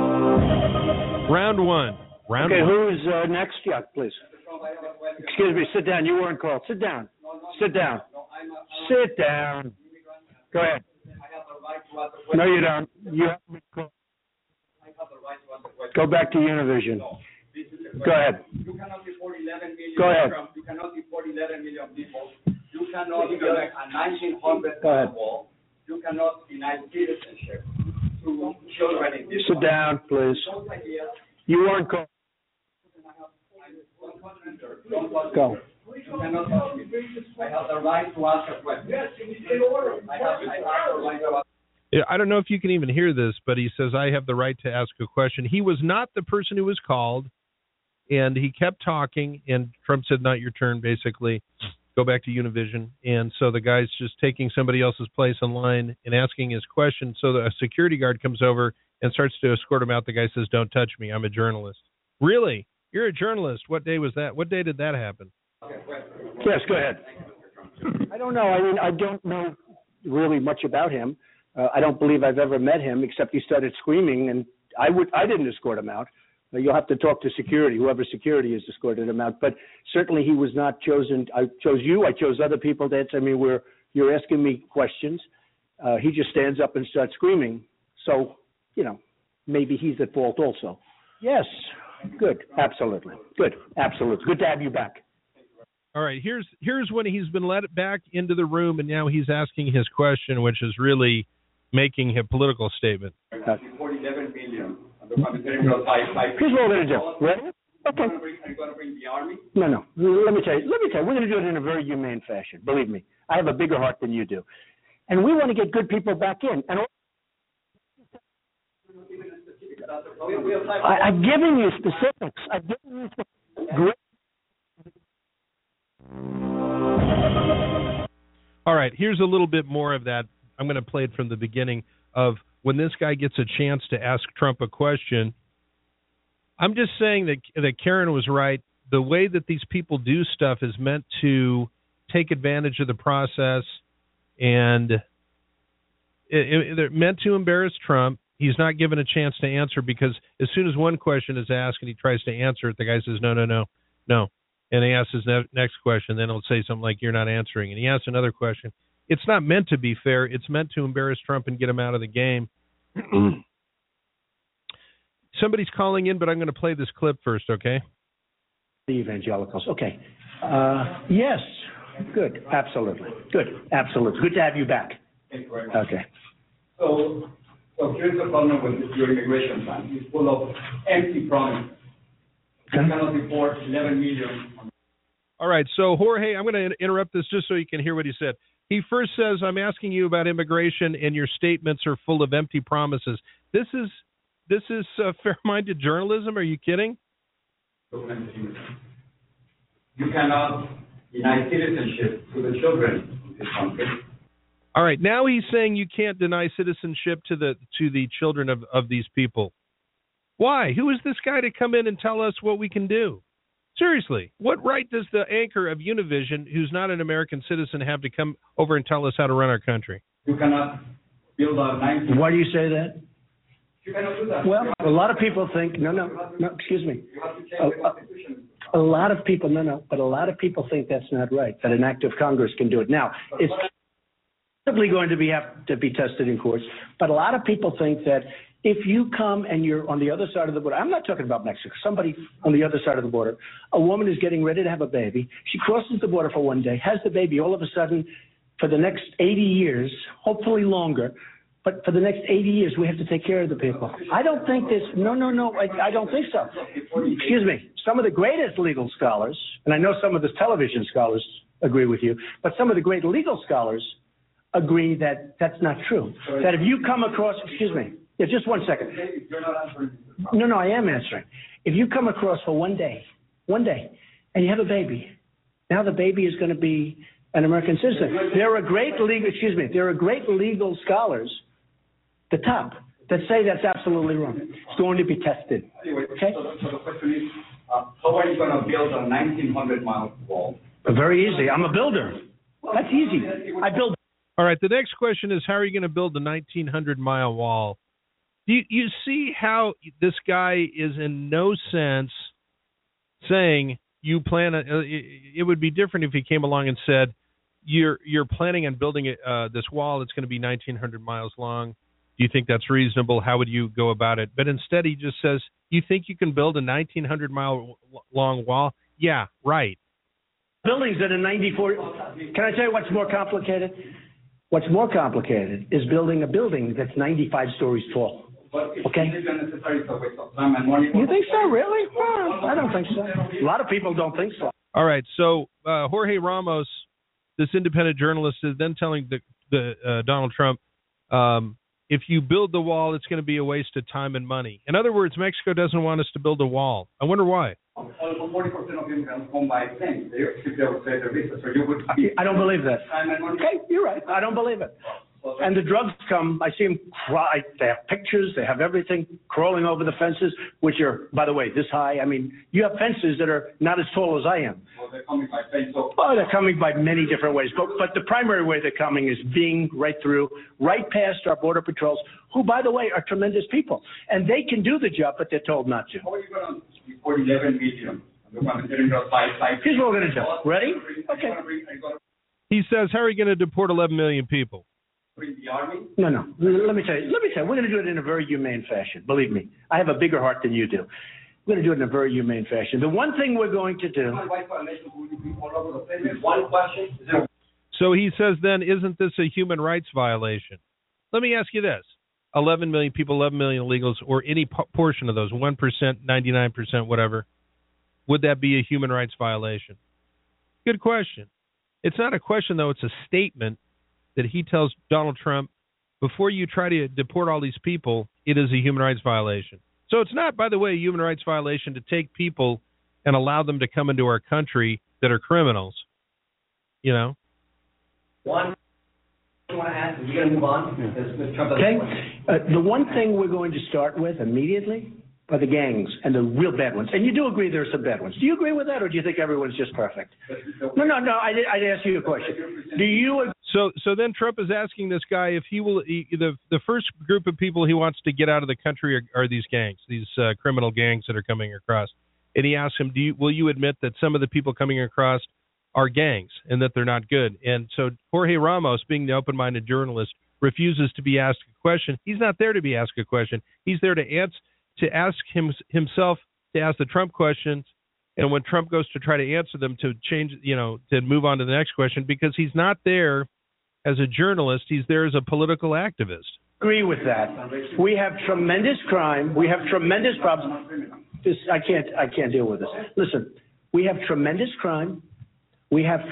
S2: Round one.
S3: Okay, who's next? Yeah, please. Excuse me. Sit down. You weren't called. Sit down. Sit down. Sit down. Go ahead. No, you don't. You have to be called. Go back to Univision. Go ahead.
S4: You cannot deport 11 million.
S3: Go ahead.
S4: You cannot deport 11 million people. You cannot erect a 1900 wall. You cannot deny citizenship to children in this.
S3: Sit down, please. You weren't called. Go.
S4: You cannot touch me. I have the right to ask a question. Yes, in order. I have the right to ask.
S2: I don't know if you can even hear this, but he says, I have the right to ask a question. He was not the person who was called, and he kept talking, and Trump said, not your turn, basically. Go back to Univision. And so the guy's just taking somebody else's place in line and asking his question. So a security guard comes over and starts to escort him out. The guy says, don't touch me. I'm a journalist. Really? You're a journalist. What day was that? What day did that happen?
S3: Yes, go ahead. I don't know. I mean, I don't know really much about him. I don't believe I've ever met him, except he started screaming, and I didn't escort him out. You'll have to talk to security. Whoever security is escorted him out. But certainly he was not chosen. I chose you. I chose other people to answer. I mean, you're asking me questions. He just stands up and starts screaming. So, maybe he's at fault also. Yes. Good. Absolutely. Good. Absolutely. Good to have you back.
S2: All right, here's when he's been let back into the room, and now he's asking his question, which is really making a political statement.
S3: Here's what we're going to do. Ready? Okay.
S4: Are you going to bring the army?
S3: No. Let me tell you. We're going to do it in a very humane fashion. Believe me, I have a bigger heart than you do, and we want to get good people back in. And I've given you specifics. I've given you great.
S2: All right, here's a little bit more of that. I'm going to play it from the beginning of when this guy gets a chance to ask Trump a question. I'm just saying that Karen was right. The way that these people do stuff is meant to take advantage of the process, and they're meant to embarrass Trump. He's not given a chance to answer because as soon as one question is asked and he tries to answer it, the guy says, no. And he asks his next question, then he'll say something like, you're not answering. And he asks another question. It's not meant to be fair. It's meant to embarrass Trump and get him out of the game. Somebody's calling in, but I'm going to play this clip first, okay?
S3: The evangelicals. Okay. Yes. Good. Absolutely. Good. Absolutely. Good to have you back.
S4: Thank you very much.
S3: Okay.
S4: So here's the problem with your immigration plan. It's full of empty promises. You cannot deport 11 million.
S2: All right, so Jorge, I'm going to interrupt this just so you can hear what he said. He first says, I'm asking you about immigration, and your statements are full of empty promises. This is fair-minded journalism? Are you kidding?
S4: You cannot deny citizenship to the children of this country.
S2: All right, now he's saying you can't deny citizenship to the children of these people. Why? Who is this guy to come in and tell us what we can do? Seriously, what right does the anchor of Univision, who's not an American citizen, have to come over and tell us how to run our country?
S4: You cannot build a 19...
S3: Why do you say that?
S4: You cannot do that.
S3: Well, a lot of people think, no, excuse me.
S4: You have to change the Constitution.
S3: A lot of people, but a lot of people think that's not right, that an act of Congress can do it. Now, it's probably going to have to be tested in courts, but a lot of people think that if you come and you're on the other side of the border, I'm not talking about Mexico, somebody on the other side of the border, a woman is getting ready to have a baby, she crosses the border for one day, has the baby, all of a sudden, for the next 80 years, hopefully longer, but for the next 80 years, we have to take care of the people. I don't think this, no, I don't think so. Excuse me, some of the greatest legal scholars, and I know some of the television scholars agree with you, but some of the great legal scholars agree that that's not true. That if you come across, excuse me, yeah, just 1 second. No, I am answering. If you come across for one day, and you have a baby, now the baby is going to be an American citizen. There are great legal scholars, the top, that say that's absolutely wrong. It's going to be tested. Okay?
S4: So the question is, how are you going to build a 1,900-mile wall?
S3: Very easy. I'm a builder. That's easy. I build.
S2: All right, the next question is, how are you going to build the 1,900-mile wall? You see how this guy is in no sense saying you plan it would be different if he came along and said you're planning on building this wall that's going to be 1,900 miles long. Do you think that's reasonable? How would you go about it? But instead he just says, you think you can build a 1,900-mile long wall? Yeah, right.
S3: Buildings that are 94. Can I tell you what's more complicated? What's more complicated is building a building that's 95 stories tall. Okay. You think so, really? Well, I don't think so. A lot of people don't think so.
S2: All right. So Jorge Ramos, this independent journalist, is then telling Donald Trump, if you build the wall, it's going to be a waste of time and money. In other words, Mexico doesn't want us to build a wall. I wonder why.
S4: Almost 40% of immigrants come by plane.
S3: I don't believe that. Okay, you're right. I don't believe it. And the drugs come, I see them cry, they have pictures, they have everything crawling over the fences, which are, by the way, this high. I mean, you have fences that are not as tall as I am.
S4: Well, they're coming by fence.
S3: Oh, they're coming by many different ways. But the primary way they're coming is being right through, right past our border patrols, who, by the way, are tremendous people. And they can do the job, but they're told not to.
S4: How are you going to deport 11 million?
S3: Here's what we're going to do. Ready? Okay.
S2: He says, how are you going to deport 11 million people?
S4: The army?
S3: No. Let me tell you. We're going to do it in a very humane fashion. Believe me, I have a bigger heart than you do. We're going to do it in a very humane fashion. The one thing we're going to do.
S4: One question.
S2: So he says, then, isn't this a human rights violation? Let me ask you this. 11 million people, 11 million illegals, or any portion of those, 1%, 99%, whatever, would that be a human rights violation? Good question. It's not a question, though. It's a statement that he tells Donald Trump, before you try to deport all these people, it is a human rights violation. So it's not, by the way, a human rights violation to take people and allow them to come into our country that are criminals. You know?
S10: One, you want to ask, are you going to move on? Mr. Trump
S3: Okay. The one thing we're going to start with immediately are the gangs and the real bad ones. And you do agree there are some bad ones. Do you agree with that, or do you think everyone's just perfect? No. I'd ask you a question. Do you agree?
S2: So then Trump is asking this guy if he will. The first group of people he wants to get out of the country are these gangs, these criminal gangs that are coming across. And he asks him, will you admit that some of the people coming across are gangs and that they're not good? And so Jorge Ramos, being the open-minded journalist, refuses to be asked a question. He's not there to be asked a question. He's there to ask himself to ask the Trump questions, and when Trump goes to try to answer them, to change, to move on to the next question, because he's not there as a journalist. He's there as a political activist.
S3: Agree with that. We have tremendous crime. We have tremendous problems. I can't deal with this. Listen, we have tremendous crime. We have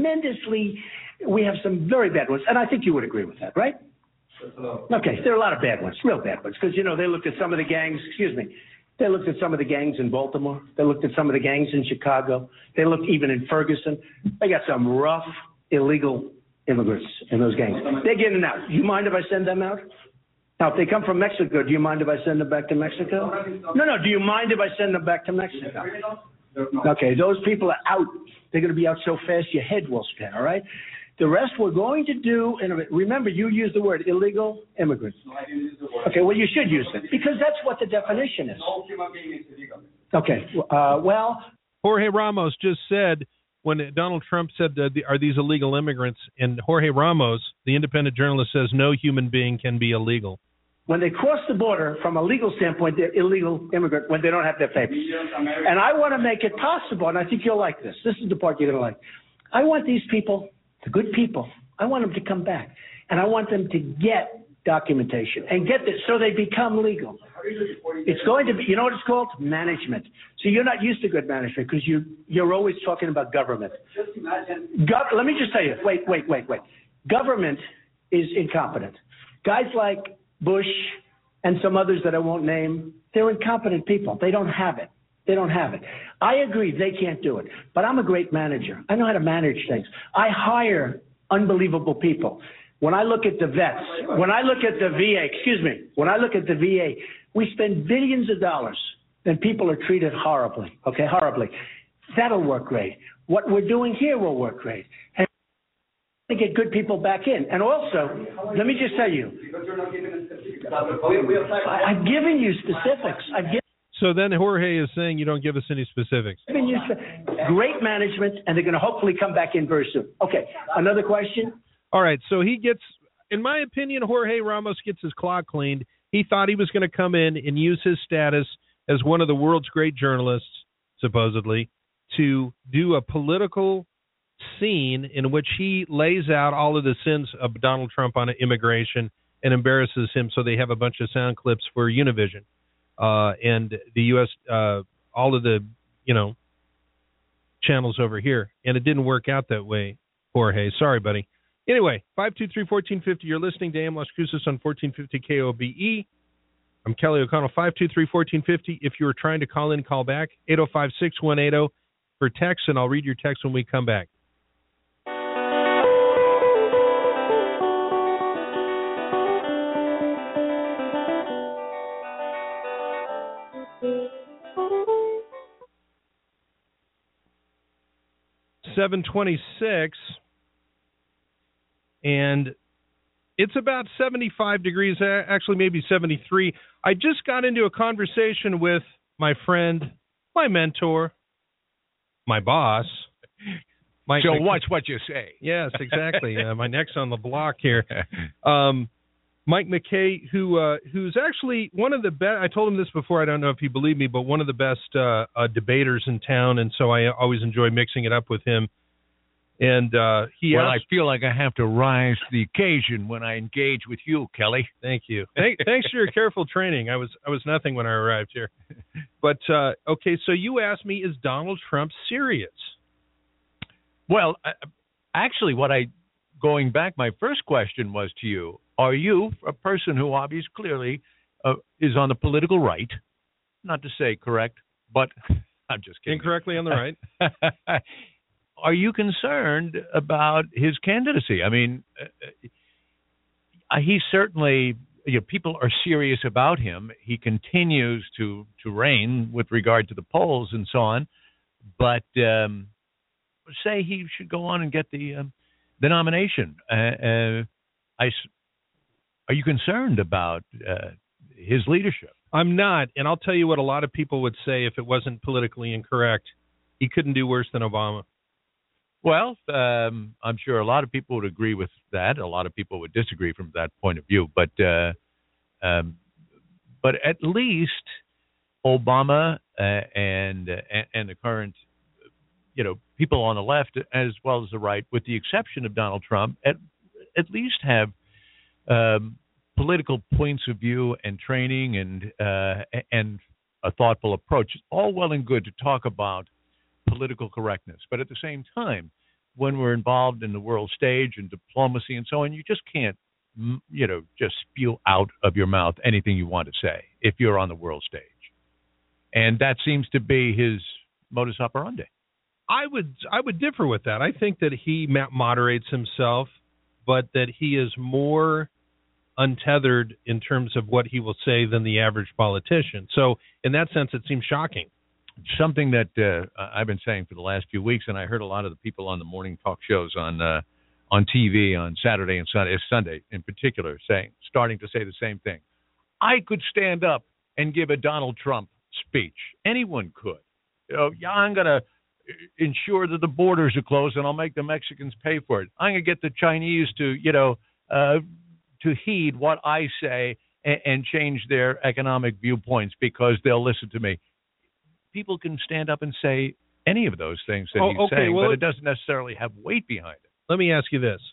S3: some very bad ones, and I think you would agree with that, right? Okay, there are a lot of bad ones, real bad ones, because, they looked at some of the gangs, they looked at some of the gangs in Baltimore. They looked at some of the gangs in Chicago. They looked even in Ferguson. They got some rough, illegal immigrants in those gangs. They're getting out. Do you mind if I send them out? Now, if they come from Mexico, do you mind if I send them back to Mexico? No, do you mind if I send them back to Mexico? Okay, those people are out. They're going to be out so fast your head will spin, all right? The rest we're going to do, and remember, you used the word illegal immigrants.
S4: No, I didn't use the word.
S3: Okay, well, you should use it, because that's what the definition is.
S4: No human being is illegal.
S3: Okay, well.
S2: Jorge Ramos just said, when Donald Trump said, are these illegal immigrants? And Jorge Ramos, the independent journalist, says no human being can be illegal.
S3: When they cross the border, from a legal standpoint, they're illegal immigrants when they don't have their papers. And I want to make it possible, and I think you'll like this. This is the part you're going to like. I want these people, the good people, I want them to come back. And I want them to get documentation and get this so they become legal. It's going to be, you know what it's called? Management. So you're not used to good management because you're always talking about government.
S4: Just imagine.
S3: Let me just tell you, wait. Government is incompetent. Guys like Bush and some others that I won't name, they're incompetent people. They don't have it. I agree they can't do it, but I'm a great manager. I know how to manage things. I hire unbelievable people. When I look at the vets, when I look at the VA, we spend billions of dollars and people are treated horribly, horribly. That'll work great. What we're doing here will work great. And to get good people back in. And also, let me just tell you,
S4: Because you're not giving us specifics.
S3: I've given you specifics.
S2: So then Jorge is saying you don't give us any specifics.
S3: Great management, and they're going to hopefully come back in very soon. Okay, another question?
S2: All right, so he gets, in my opinion, Jorge Ramos gets his clock cleaned. He thought he was going to come in and use his status as one of the world's great journalists, supposedly, to do a political scene in which he lays out all of the sins of Donald Trump on immigration and embarrasses him, so they have a bunch of sound clips for Univision. And the U.S., all of the, channels over here. And it didn't work out that way, Jorge. Sorry, buddy. Anyway, 523-1450. You're listening to AM Las Cruces on 1450 KOBE. I'm Kelly O'Connell, 523-1450. If you were trying to call in, call back, 805-6180 for text, and I'll read your text when we come back. .26, and it's about 75 degrees, actually maybe 73. I just got into a conversation with my friend, my mentor, my boss. Mike.
S11: Watch what you say.
S2: Yes, exactly. My neck's on the block here. Mike McKay, who's actually one of the best. I told him this before. I don't know if he believed me, but one of the best debaters in town, and so I always enjoy mixing it up with him. And he
S11: I feel like I have to rise to the occasion when I engage with you, Kelly.
S2: Thank you. Thanks for your careful training. I was nothing when I arrived here. But okay, so you asked me, is Donald Trump serious?
S11: Well, actually, going back, my first question was to you: are you a person who obviously clearly is on the political right? Not to say correct, but I'm just kidding.
S2: Incorrectly on the right.
S11: Are you concerned about his candidacy? I mean, he certainly, people are serious about him. He continues to reign with regard to the polls and so on. But say he should go on and get the nomination. Are you concerned about his leadership?
S2: I'm not, and I'll tell you what a lot of people would say if it wasn't politically incorrect. He couldn't do worse than Obama.
S11: Well, I'm sure a lot of people would agree with that. A lot of people would disagree from that point of view. But at least Obama and the current, people on the left as well as the right, with the exception of Donald Trump, at least have political points of view and training and a thoughtful approach. It's all well and good to talk about political correctness, but at the same time, when we're involved in the world stage and diplomacy and so on, you just can't, just spew out of your mouth anything you want to say if you're on the world stage. And that seems to be his modus operandi.
S2: I would differ with that. I think that he moderates himself, but that he is more untethered in terms of what he will say than the average politician. So in that sense, it seems shocking.
S11: Something that I've been saying for the last few weeks, and I heard a lot of the people on the morning talk shows on TV on Saturday and Sunday in particular, starting to say the same thing. I could stand up and give a Donald Trump speech. Anyone could. I'm going to ensure that the borders are closed, and I'll make the Mexicans pay for it. I'm going to get the Chinese to heed what I say and change their economic viewpoints because they'll listen to me. People can stand up and say any of those things that he's saying, but it doesn't necessarily have weight behind it.
S2: Let me ask you this.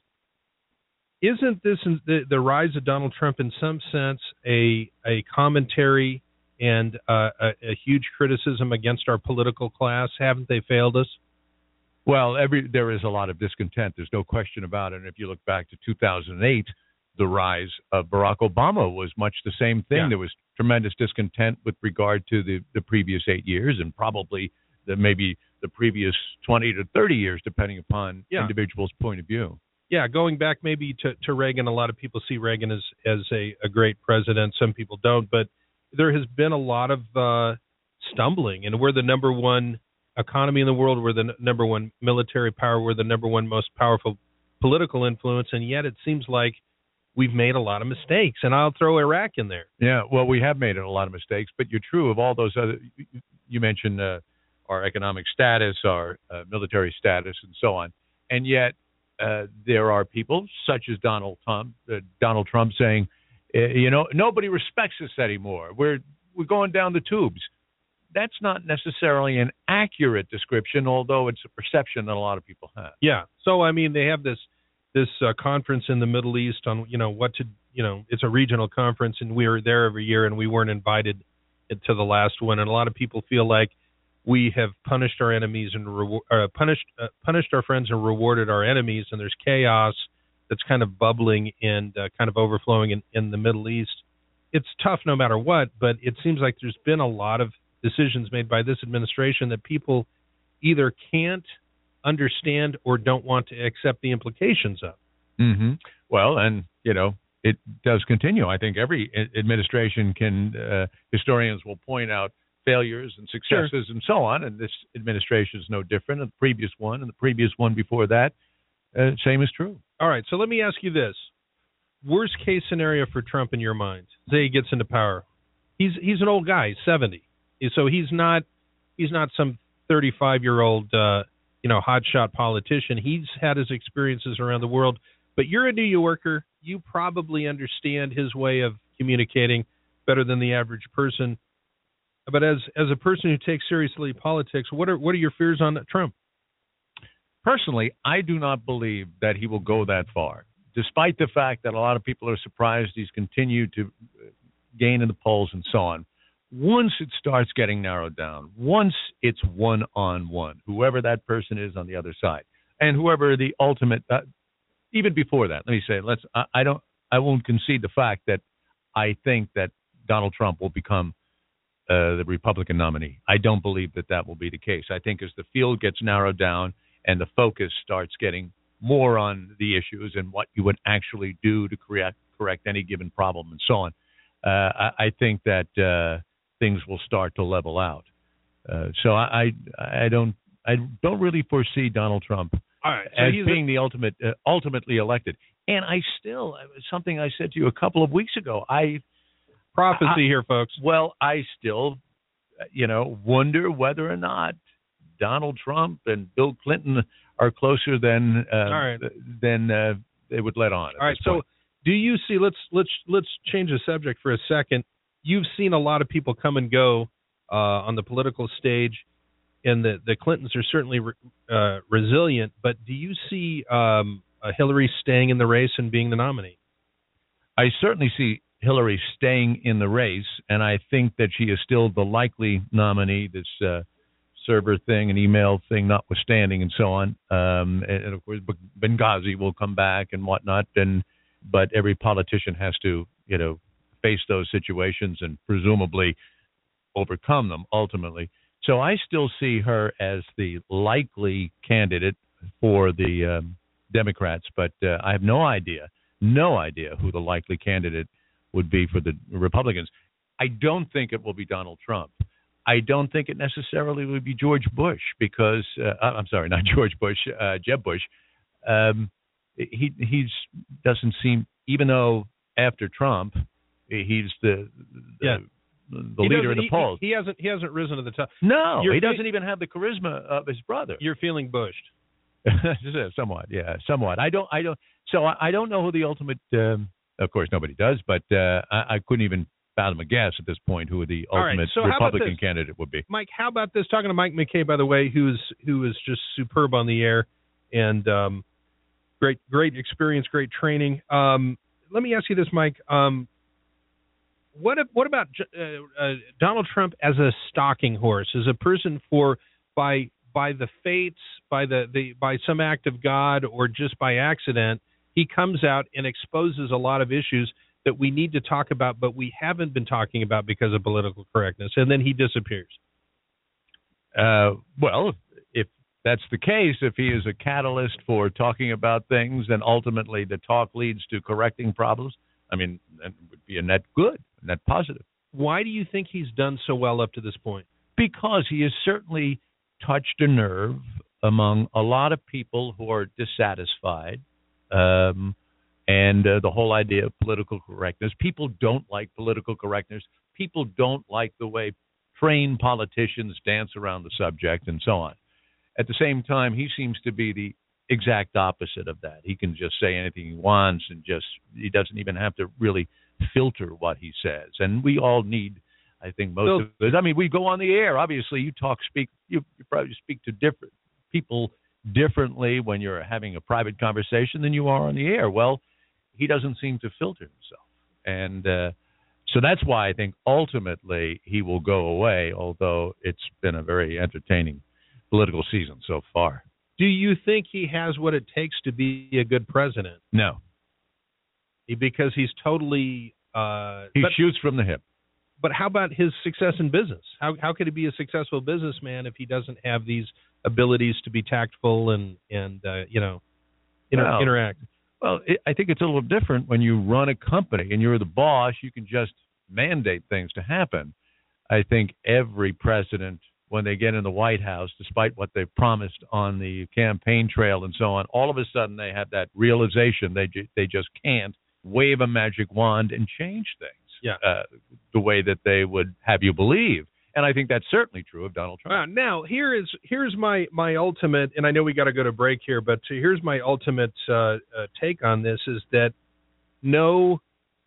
S2: Isn't this the rise of Donald Trump in some sense a commentary and a huge criticism against our political class? Haven't they failed us?
S11: Well, there is a lot of discontent. There's no question about it. And if you look back to 2008, the rise of Barack Obama was much the same thing. Yeah. There was tremendous discontent with regard to the previous 8 years and probably maybe the previous 20 to 30 years, depending upon individuals' point of view.
S2: Yeah, going back maybe to Reagan, a lot of people see Reagan as a great president. Some people don't, but there has been a lot of stumbling, and we're the number one economy in the world. We're the number one military power. We're the number one most powerful political influence, and yet it seems like we've made a lot of mistakes, and I'll throw Iraq in there.
S11: Yeah, well, we have made a lot of mistakes, but you're true of all those other. You mentioned our economic status, our military status, and so on, and yet there are people such as Donald Trump saying, nobody respects us anymore. We're going down the tubes. That's not necessarily an accurate description, although it's a perception that a lot of people have.
S2: Yeah. So I mean, they have this conference in the Middle East on it's a regional conference, and we were there every year, and we weren't invited to the last one. And a lot of people feel like we have punished our enemies and punished our friends and rewarded our enemies, and there's chaos that's kind of bubbling and kind of overflowing in the Middle East. It's tough no matter what, but it seems like there's been a lot of decisions made by this administration that people either can't understand or don't want to accept the implications of.
S11: Mm-hmm. Well, and, it does continue. I think every administration historians will point out failures and successes and so on, and this administration is no different, and the previous one and the previous one before that, same is true.
S2: All right, so let me ask you this. Worst case scenario for Trump in your mind? Say he gets into power. He's an old guy, 70. So he's not some 35-year-old hotshot politician. He's had his experiences around the world. But you're a New Yorker. you probably understand his way of communicating better than the average person. But as a person who takes seriously politics, what are your fears on Trump?
S11: Personally, I do not believe that he will go that far, despite the fact that a lot of people are surprised he's continued to gain in the polls and so on. Once it starts getting narrowed down, once it's one-on-one, whoever that person is on the other side, and whoever the ultimate, even before that, let me say, I won't concede the fact that I think that Donald Trump will become the Republican nominee. I don't believe that will be the case. I think as the field gets narrowed down and the focus starts getting more on the issues and what you would actually do to correct any given problem and so on, I think that things will start to level out. So I don't really foresee Donald Trump as being the ultimately elected. And I still, something I said to you a couple of weeks ago,
S2: prophecy here, folks.
S11: Well, I still, wonder whether or not Donald Trump and Bill Clinton are closer than they would let on.
S2: All right. So, do you see? Let's change the subject for a second. You've seen a lot of people come and go on the political stage, and the Clintons are certainly resilient. But do you see Hillary staying in the race and being the nominee?
S11: I certainly see Hillary staying in the race, and I think that she is still the likely nominee, this server thing and email thing notwithstanding and so on. And of course, Benghazi will come back and whatnot, but every politician has to, face those situations and presumably overcome them ultimately. So I still see her as the likely candidate for the Democrats, but I have no idea who the likely candidate would be for the Republicans. I don't think it will be Donald Trump. I don't think it necessarily would be George Bush because I'm sorry, not George Bush, Jeb Bush. He doesn't seem, even though after Trump, he's the leader in the polls.
S2: He hasn't risen to the top.
S11: No, he doesn't even have the charisma of his brother.
S2: You're feeling bushed.
S11: Somewhat, yeah, somewhat. I don't know who the ultimate. Of course, nobody does, but I couldn't even fathom a guess at this point who the ultimate Republican candidate would be.
S2: Mike, how about this? Talking to Mike McKay, by the way, who is just superb on the air and great experience, great training. Let me ask you this, Mike. What about Donald Trump as a stalking horse, as a person by the fates, by some act of God or just by accident, he comes out and exposes a lot of issues that we need to talk about, but we haven't been talking about because of political correctness, and then he disappears.
S11: Well, if that's the case, if he is a catalyst for talking about things and ultimately the talk leads to correcting problems, I mean, that would be a net good, a net positive.
S2: Why do you think he's done so well up to this point?
S11: Because he has certainly touched a nerve among a lot of people who are dissatisfied, and the whole idea of political correctness. People don't like political correctness. People don't like the way trained politicians dance around the subject and so on. At the same time, he seems to be the exact opposite of that. He can just say anything he wants and he doesn't even have to really filter what he says. And we all need, I think, most of it. I mean, we go on the air. Obviously, you probably speak to different people differently when you're having a private conversation than you are on the air. Well, he doesn't seem to filter himself. And so that's why I think ultimately he will go away, although it's been a very entertaining political season so far.
S2: Do you think he has what it takes to be a good president?
S11: No.
S2: Because he's totally...
S11: he shoots from the hip.
S2: But how about his success in business? How could he be a successful businessman if he doesn't have these abilities to be tactful and interact?
S11: Well, I think it's a little different when you run a company and you're the boss. You can just mandate things to happen. I think every president, when they get in the White House, despite what they've promised on the campaign trail and so on, all of a sudden they have that realization they just can't wave a magic wand and change things the way that they would have you believe. And I think that's certainly true of Donald Trump.
S2: Now, here's my ultimate, and I know we got to go to break here, but here's my ultimate take on this is that no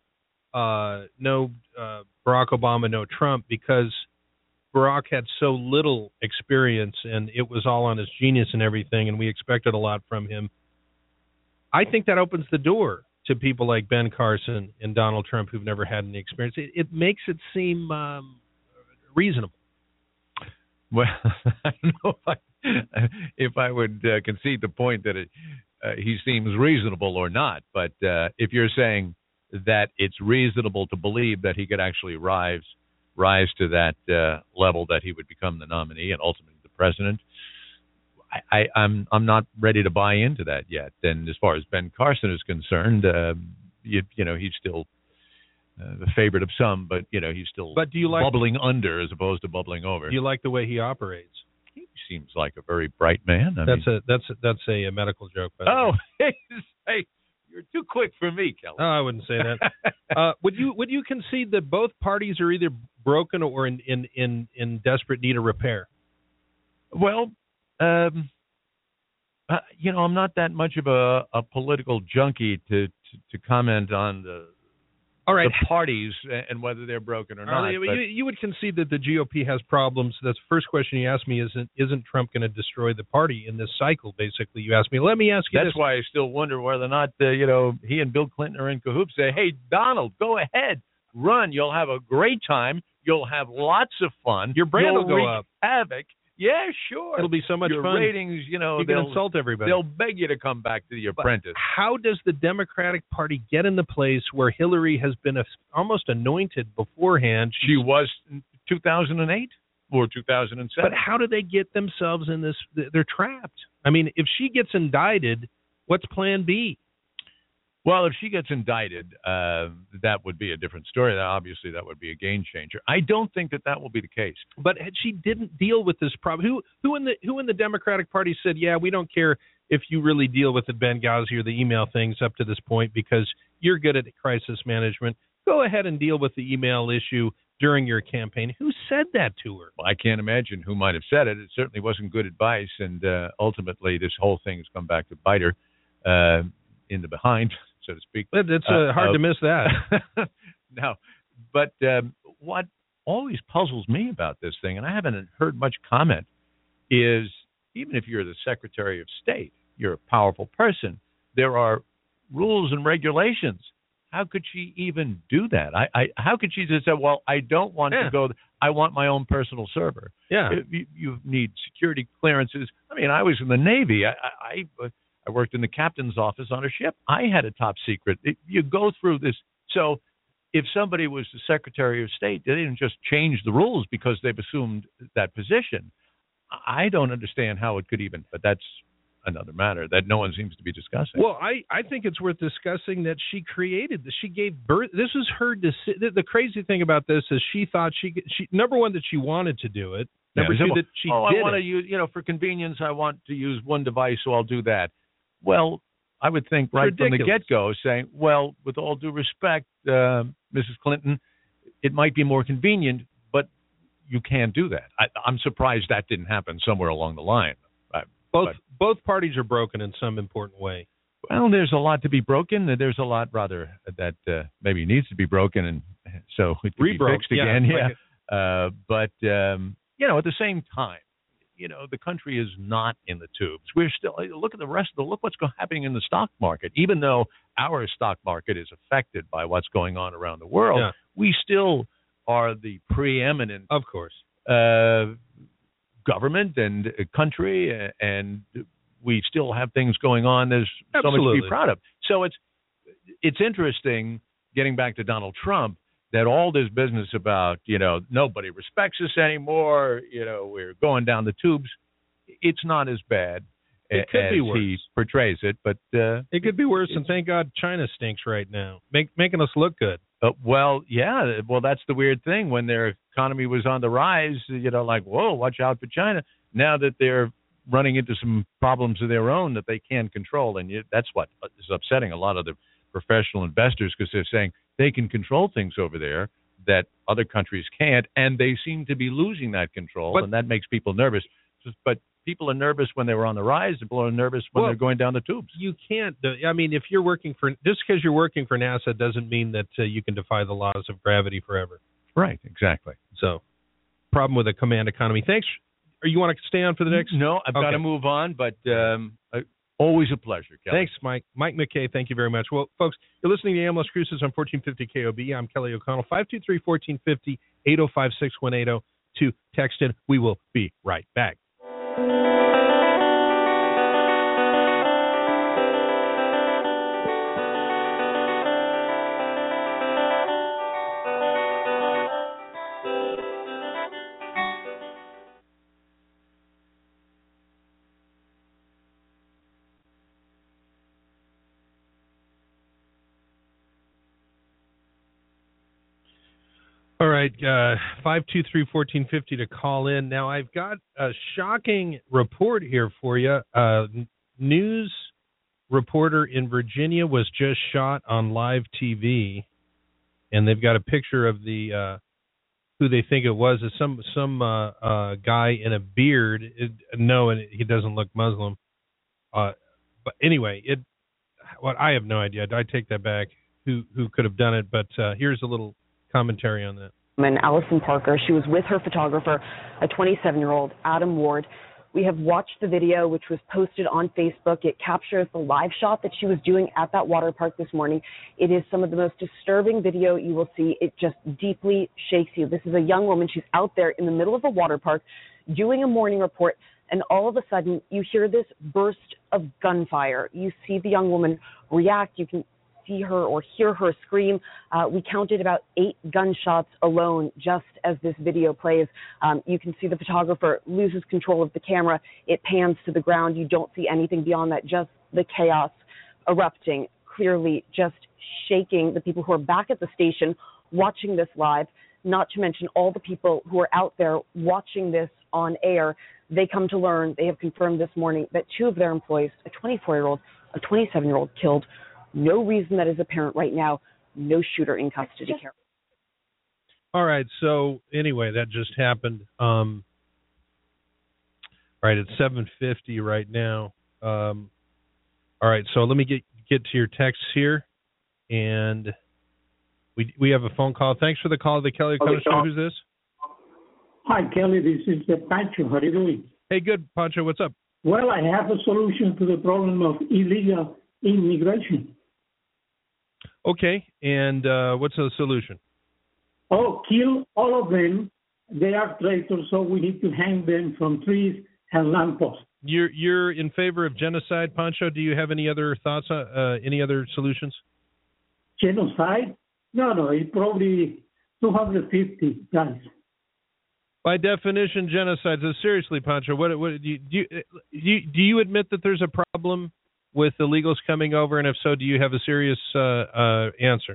S2: Barack Obama, no Trump, because Barack had so little experience and it was all on his genius and everything, and we expected a lot from him. I think that opens the door to people like Ben Carson and Donald Trump who've never had any experience. It makes it seem reasonable.
S11: Well, I don't know if I would concede the point that he seems reasonable or not, but if you're saying that it's reasonable to believe that he could actually rise to that level, that he would become the nominee and ultimately the president, I'm not ready to buy into that yet. And as far as Ben Carson is concerned, he's still the favorite of some, but he's still bubbling under as opposed to bubbling over.
S2: Do you like the way he operates?
S11: He seems like a very bright man.
S2: That's a medical joke. By the way.
S11: Hey, you're too quick for me, Kelly.
S2: Oh, I wouldn't say that. Would you concede that both parties are either broken or in desperate need of repair?
S11: Well, I'm not that much of a political junkie to comment on the parties and whether they're broken or not.
S2: You would concede that the GOP has problems. That's the first question you asked me. Isn't Trump going to destroy the party in this cycle? Basically, you asked me. Let me ask you.
S11: That's why I still wonder whether or not he and Bill Clinton are in cahoots. Say, hey, Donald, go ahead, run. You'll have a great time. You'll have lots of fun.
S2: Your brand will go up.
S11: Havoc. Yeah, sure.
S2: It'll be so much
S11: Your
S2: fun.
S11: Ratings,
S2: you can insult everybody.
S11: They'll beg you to come back to The Apprentice.
S2: How does the Democratic Party get in the place where Hillary has been almost anointed beforehand?
S11: She was in 2008 or 2007.
S2: But how do they get themselves in this? They're trapped. I mean, if she gets indicted, what's plan B?
S11: Well, if she gets indicted, that would be a different story. Obviously, that would be a game changer. I don't think that will be the case.
S2: But she didn't deal with this problem. Who in the Democratic Party said, yeah, we don't care if you really deal with the Benghazi or the email things up to this point because you're good at crisis management. Go ahead and deal with the email issue during your campaign. Who said that to her?
S11: Well, I can't imagine who might have said it. It certainly wasn't good advice, and ultimately this whole thing has come back to bite her in the behind, so to speak.
S2: It's hard to miss that.
S11: No, but what always puzzles me about this thing, and I haven't heard much comment, is even if you're the Secretary of State, you're a powerful person, there are rules and regulations. How could she even do that? How could she just say, well, I don't want to go, I want my own personal server.
S2: Yeah.
S11: You need security clearances. I mean, I was in the Navy. I worked in the captain's office on a ship. I had a top secret. You go through this. So if somebody was the Secretary of State, they didn't just change the rules because they've assumed that position. I don't understand how it could even, but that's another matter that no one seems to be discussing.
S2: Well, I think it's worth discussing that she created this. She gave birth. This is her decision. The crazy thing about this is she thought she number one, that she wanted to do it. Number two, that she did
S11: I want to use, for conconvenience, I want to use one device, so I'll do that. Well, I would think right from the get-go saying, well, with all due respect, Mrs. Clinton, it might be more convenient, but you can't do that. I'm surprised that didn't happen somewhere along the line.
S2: Both parties are broken in some important way.
S11: Well, there's a lot to be broken. There's a lot, rather, that maybe needs to be broken, and so it can be fixed again. Yeah. But at the same time, the country is not in the tubes. We're still look at the rest of look what's happening in the stock market. Even though our stock market is affected by what's going on around the world, we still are the preeminent,
S2: of course,
S11: government and country, and we still have things going on. There's so much to be proud of. So it's interesting, getting back to Donald Trump, that all this business about, nobody respects us anymore, we're going down the tubes, it's not as bad as he portrays it. But
S2: it could be worse, and thank God China stinks right now, making us look good.
S11: Well, that's the weird thing. When their economy was on the rise, like, whoa, watch out for China. Now that they're running into some problems of their own that they can't control, and that's what is upsetting a lot of the professional investors, because they're saying they can control things over there that other countries can't, and they seem to be losing that control, and that makes people nervous. But people are nervous when they were on the rise, and people are nervous when they're going down the tubes.
S2: You can't. I mean, if you're working for just because you're working for NASA doesn't mean that you can defy the laws of gravity forever.
S11: Right. Exactly.
S2: So, problem with a command economy. Thanks. Or you want to stay on for the next?
S11: No, I've got to move on, but always a pleasure, Kelly.
S2: Thanks, Mike. Mike McKay, thank you very much. Well, folks, you're listening to AMLS Cruises on 1450 KOB. I'm Kelly O'Connell. 523-1450, 805-6180 to text in. We will be right back. All right, 523-1450 to call in. Now, I've got a shocking report here for you. News reporter in Virginia was just shot on live TV, and they've got a picture of the who they think it was. It's some guy in a beard. No, and he doesn't look Muslim. But anyway, I have no idea. I take that back. Who could have done it? But here's a little commentary on that.
S12: And Allison Parker, she was with her photographer, a 27-year-old, Adam Ward. We have watched the video, which was posted on Facebook. It captures the live shot that she was doing at that water park this morning. It is some of the most disturbing video you will see. It just deeply shakes you. This is a young woman. She's out there in the middle of a water park doing a morning report, and all of a sudden you hear this burst of gunfire. You see the young woman react. You can see her or hear her scream. We counted about 8 gunshots alone just as this video plays. You can see the photographer loses control of the camera. It pans to the ground. You don't see anything beyond that, just the chaos erupting, clearly just shaking the people who are back at the station watching this live, not to mention all the people who are out there watching this on air. They come to learn, they have confirmed this morning, that 2 of their employees, a 24-year-old, a 27-year-old, killed. No reason that is apparent right now. No shooter in custody.
S2: All right. So anyway, that just happened. All right, it's 7:50 right now. All right. So let me get to your texts here, and we have a phone call. Thanks for the call. The Kelly O'Connell Show. Who's this?
S9: Hi, Kelly. This is Pancho. How are you doing?
S2: Hey, good, Pancho. What's up?
S9: Well, I have a solution to the problem of illegal immigration.
S2: Okay, and what's the solution?
S9: Oh, kill all of them. They are traitors, so we need to hang them from trees and lampposts.
S2: You're in favor of genocide, Pancho? Do you have any other thoughts? Any other solutions?
S9: Genocide? No. It's probably 250 guys.
S2: By definition, genocide. So seriously, Pancho, what do you admit that there's a problem with illegals coming over, and if so, do you have a serious answer?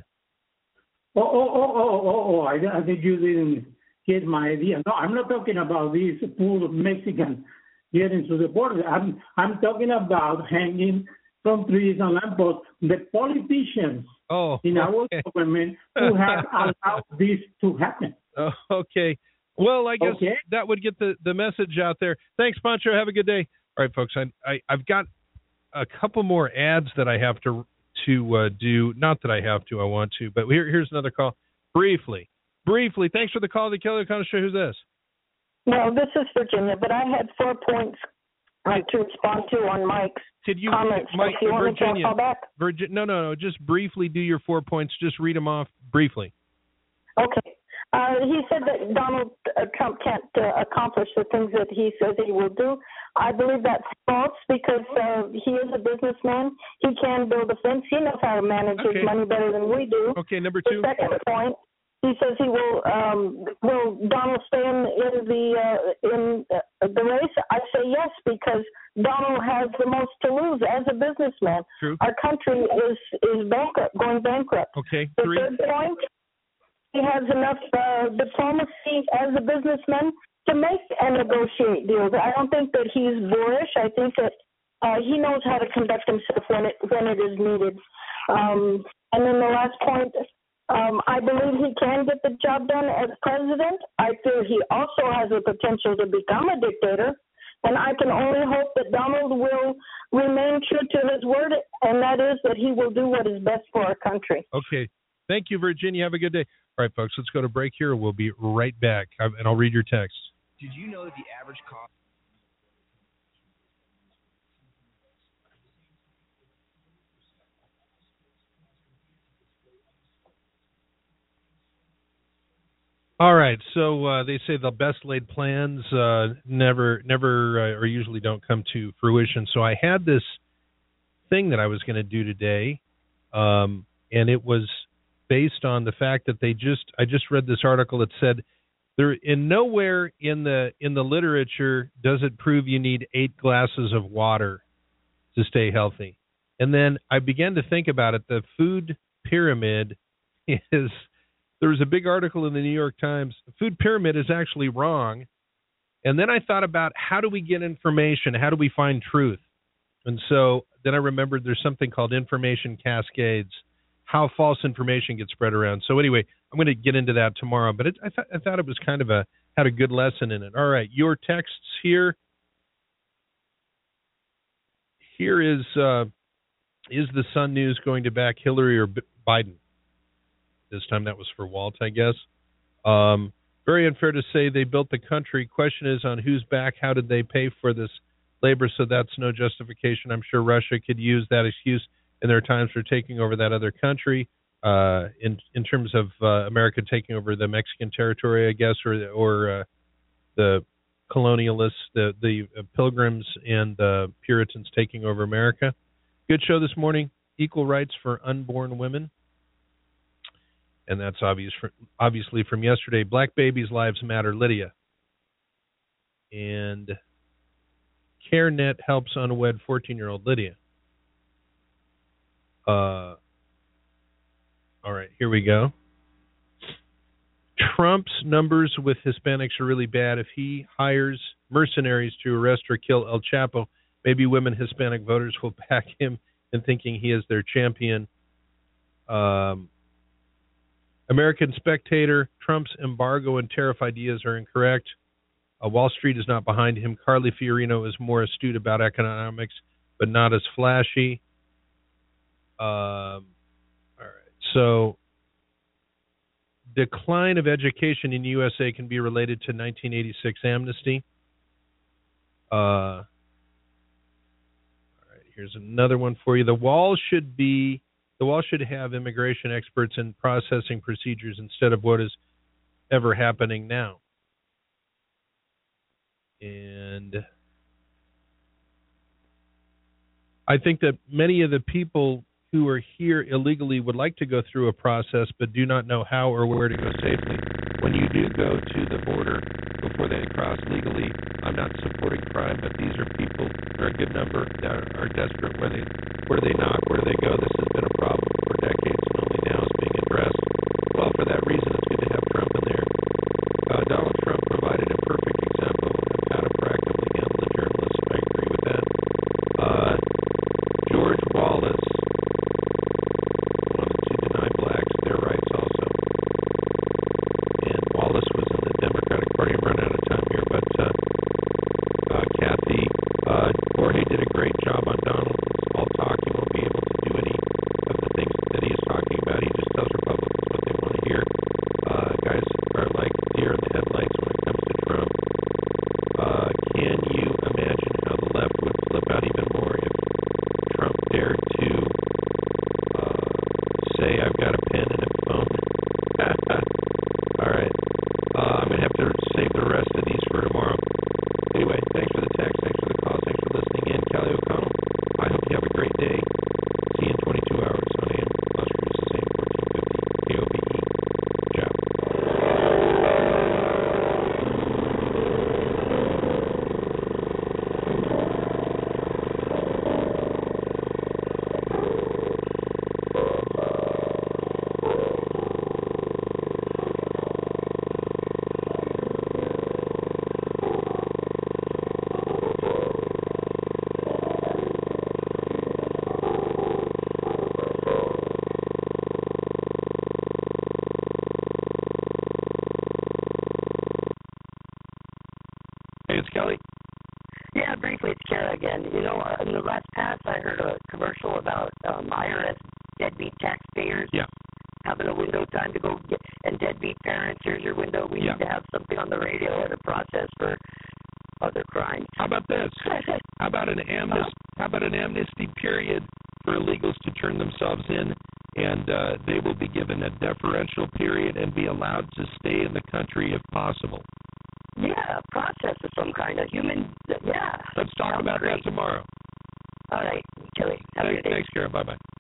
S9: I think you didn't get my idea. No, I'm not talking about these poor Mexicans getting to the border. I'm talking about hanging from trees and lampposts the politicians in our government who have allowed this to happen.
S2: Oh, okay. Well, I guess that would get the message out there. Thanks, Pancho. Have a good day. All right, folks, I've got a couple more ads that I have to do. Not that I have to, I want to. But here's another call. Briefly. Thanks for the call. The Kelly O'Connell Show. Who's this?
S13: No, this is Virginia. But I had 4 points to respond to on Mike's comments.
S2: Mike,
S13: you want
S2: Virginia,
S13: me to call back?
S2: No. Just briefly do your 4 points. Just read them off briefly.
S13: Okay. He said that Donald Trump can't accomplish the things that he says he will do. I believe that's false because he is a businessman. He can build a fence. He knows how to manage his money better than we do.
S2: Okay, number 2.
S13: The second point, he says he will Donald stay in the race? I say yes because Donald has the most to lose as a businessman.
S2: True.
S13: Our country is going bankrupt.
S2: Okay, 3.
S13: The third point, he has enough diplomacy as a businessman to make and negotiate deals. I don't think that he's boorish. I think that he knows how to conduct himself when it is needed. And then the last point, I believe he can get the job done as president. I feel he also has the potential to become a dictator. And I can only hope that Donald will remain true to his word, and that is that he will do what is best for our country.
S2: Okay. Thank you, Virginia. Have a good day. All right, folks, let's go to break here. We'll be right back, and I'll read your text.
S14: Did you know that the average cost?
S2: All right, so they say the best laid plans never or usually don't come to fruition. So I had this thing that I was going to do today, and it was based on the fact that I just read this article that said nowhere in the literature does it prove you need 8 glasses of water to stay healthy. And then I began to think about it. The food pyramid is. There was a big article in the New York Times. The food pyramid is actually wrong. And then I thought about how do we get information? How do we find truth? And so then I remembered there's something called information cascades, how false information gets spread around. So anyway, I'm going to get into that tomorrow. But I thought it was kind of had a good lesson in it. All right, your texts here. Here is the Sun News going to back Hillary or Biden? This time that was for Walt, I guess. Very unfair to say they built the country. Question is on whose back? How did they pay for this labor? So that's no justification. I'm sure Russia could use that excuse in their times for taking over that other country. In terms of America taking over the Mexican territory, I guess, or the colonialists, the Pilgrims and the Puritans taking over America. Good show this morning. Equal rights for unborn women. And that's obviously from yesterday. Black babies' lives matter, Lydia. And CareNet helps unwed 14-year-old Lydia. All right, here we go. Trump's numbers with Hispanics are really bad. If he hires mercenaries to arrest or kill El Chapo, maybe women Hispanic voters will back him in thinking he is their champion. American Spectator, Trump's embargo and tariff ideas are incorrect. Wall Street is not behind him. Carly Fiorina is more astute about economics, but not as flashy. All right. So, decline of education in USA can be related to 1986 amnesty. All right. Here's another one for you. The wall should have immigration experts in processing procedures instead of what is ever happening now. And I think that many of the people who are here illegally would like to go through a process but do not know how or where to go safely. When you do go to the border before they cross legally, I'm not supporting crime, but these are people, they're a good number, that are desperate. Where do they knock? Where do they go? This has been a problem for decades and only now is being addressed. Well, for that reason, it's good to have Trump in there. Donald Trump provided a perfect example of how to proactively handle the journalists. I agree with that. George Wallace wanted to deny blacks their rights also. And Wallace was in the Democratic Party. I'm running out of time here, but Kathy Jorge did a great job on Donald. It's all talk. He won't be able to do any of the things that he is talking about. He just tells Republicans what they want to hear. Guys are like deer in the headlights when it comes to Trump. Can you imagine how the left would flip out even more if Trump dared to say, I've got a pen and a phone? All right. I'm going to have to save the rest of these for tomorrow. Anyway, thanks for the text, thanks for the call, thanks for listening in. Callie O'Connell, I hope you have a great day. See you in 22 hours on AM Las Cruces, AM 1450, KOBE. Ciao.
S15: briefly, it's Kara again. You know, in the last pass, I heard a commercial about IRS deadbeat taxpayers having a window time to go get, and deadbeat parents, here's your window. We need to have something on the radio and a process for other crimes.
S16: How about this? How about an amnesty period for illegals to turn themselves in, and they will be given a deferential period and be allowed to stay in the country if possible.
S15: Yeah, a process of some kind of human. Yeah.
S16: Let's talk about that tomorrow.
S15: All right, Kelly. Have a good day.
S16: Thanks, Karen. Bye-bye.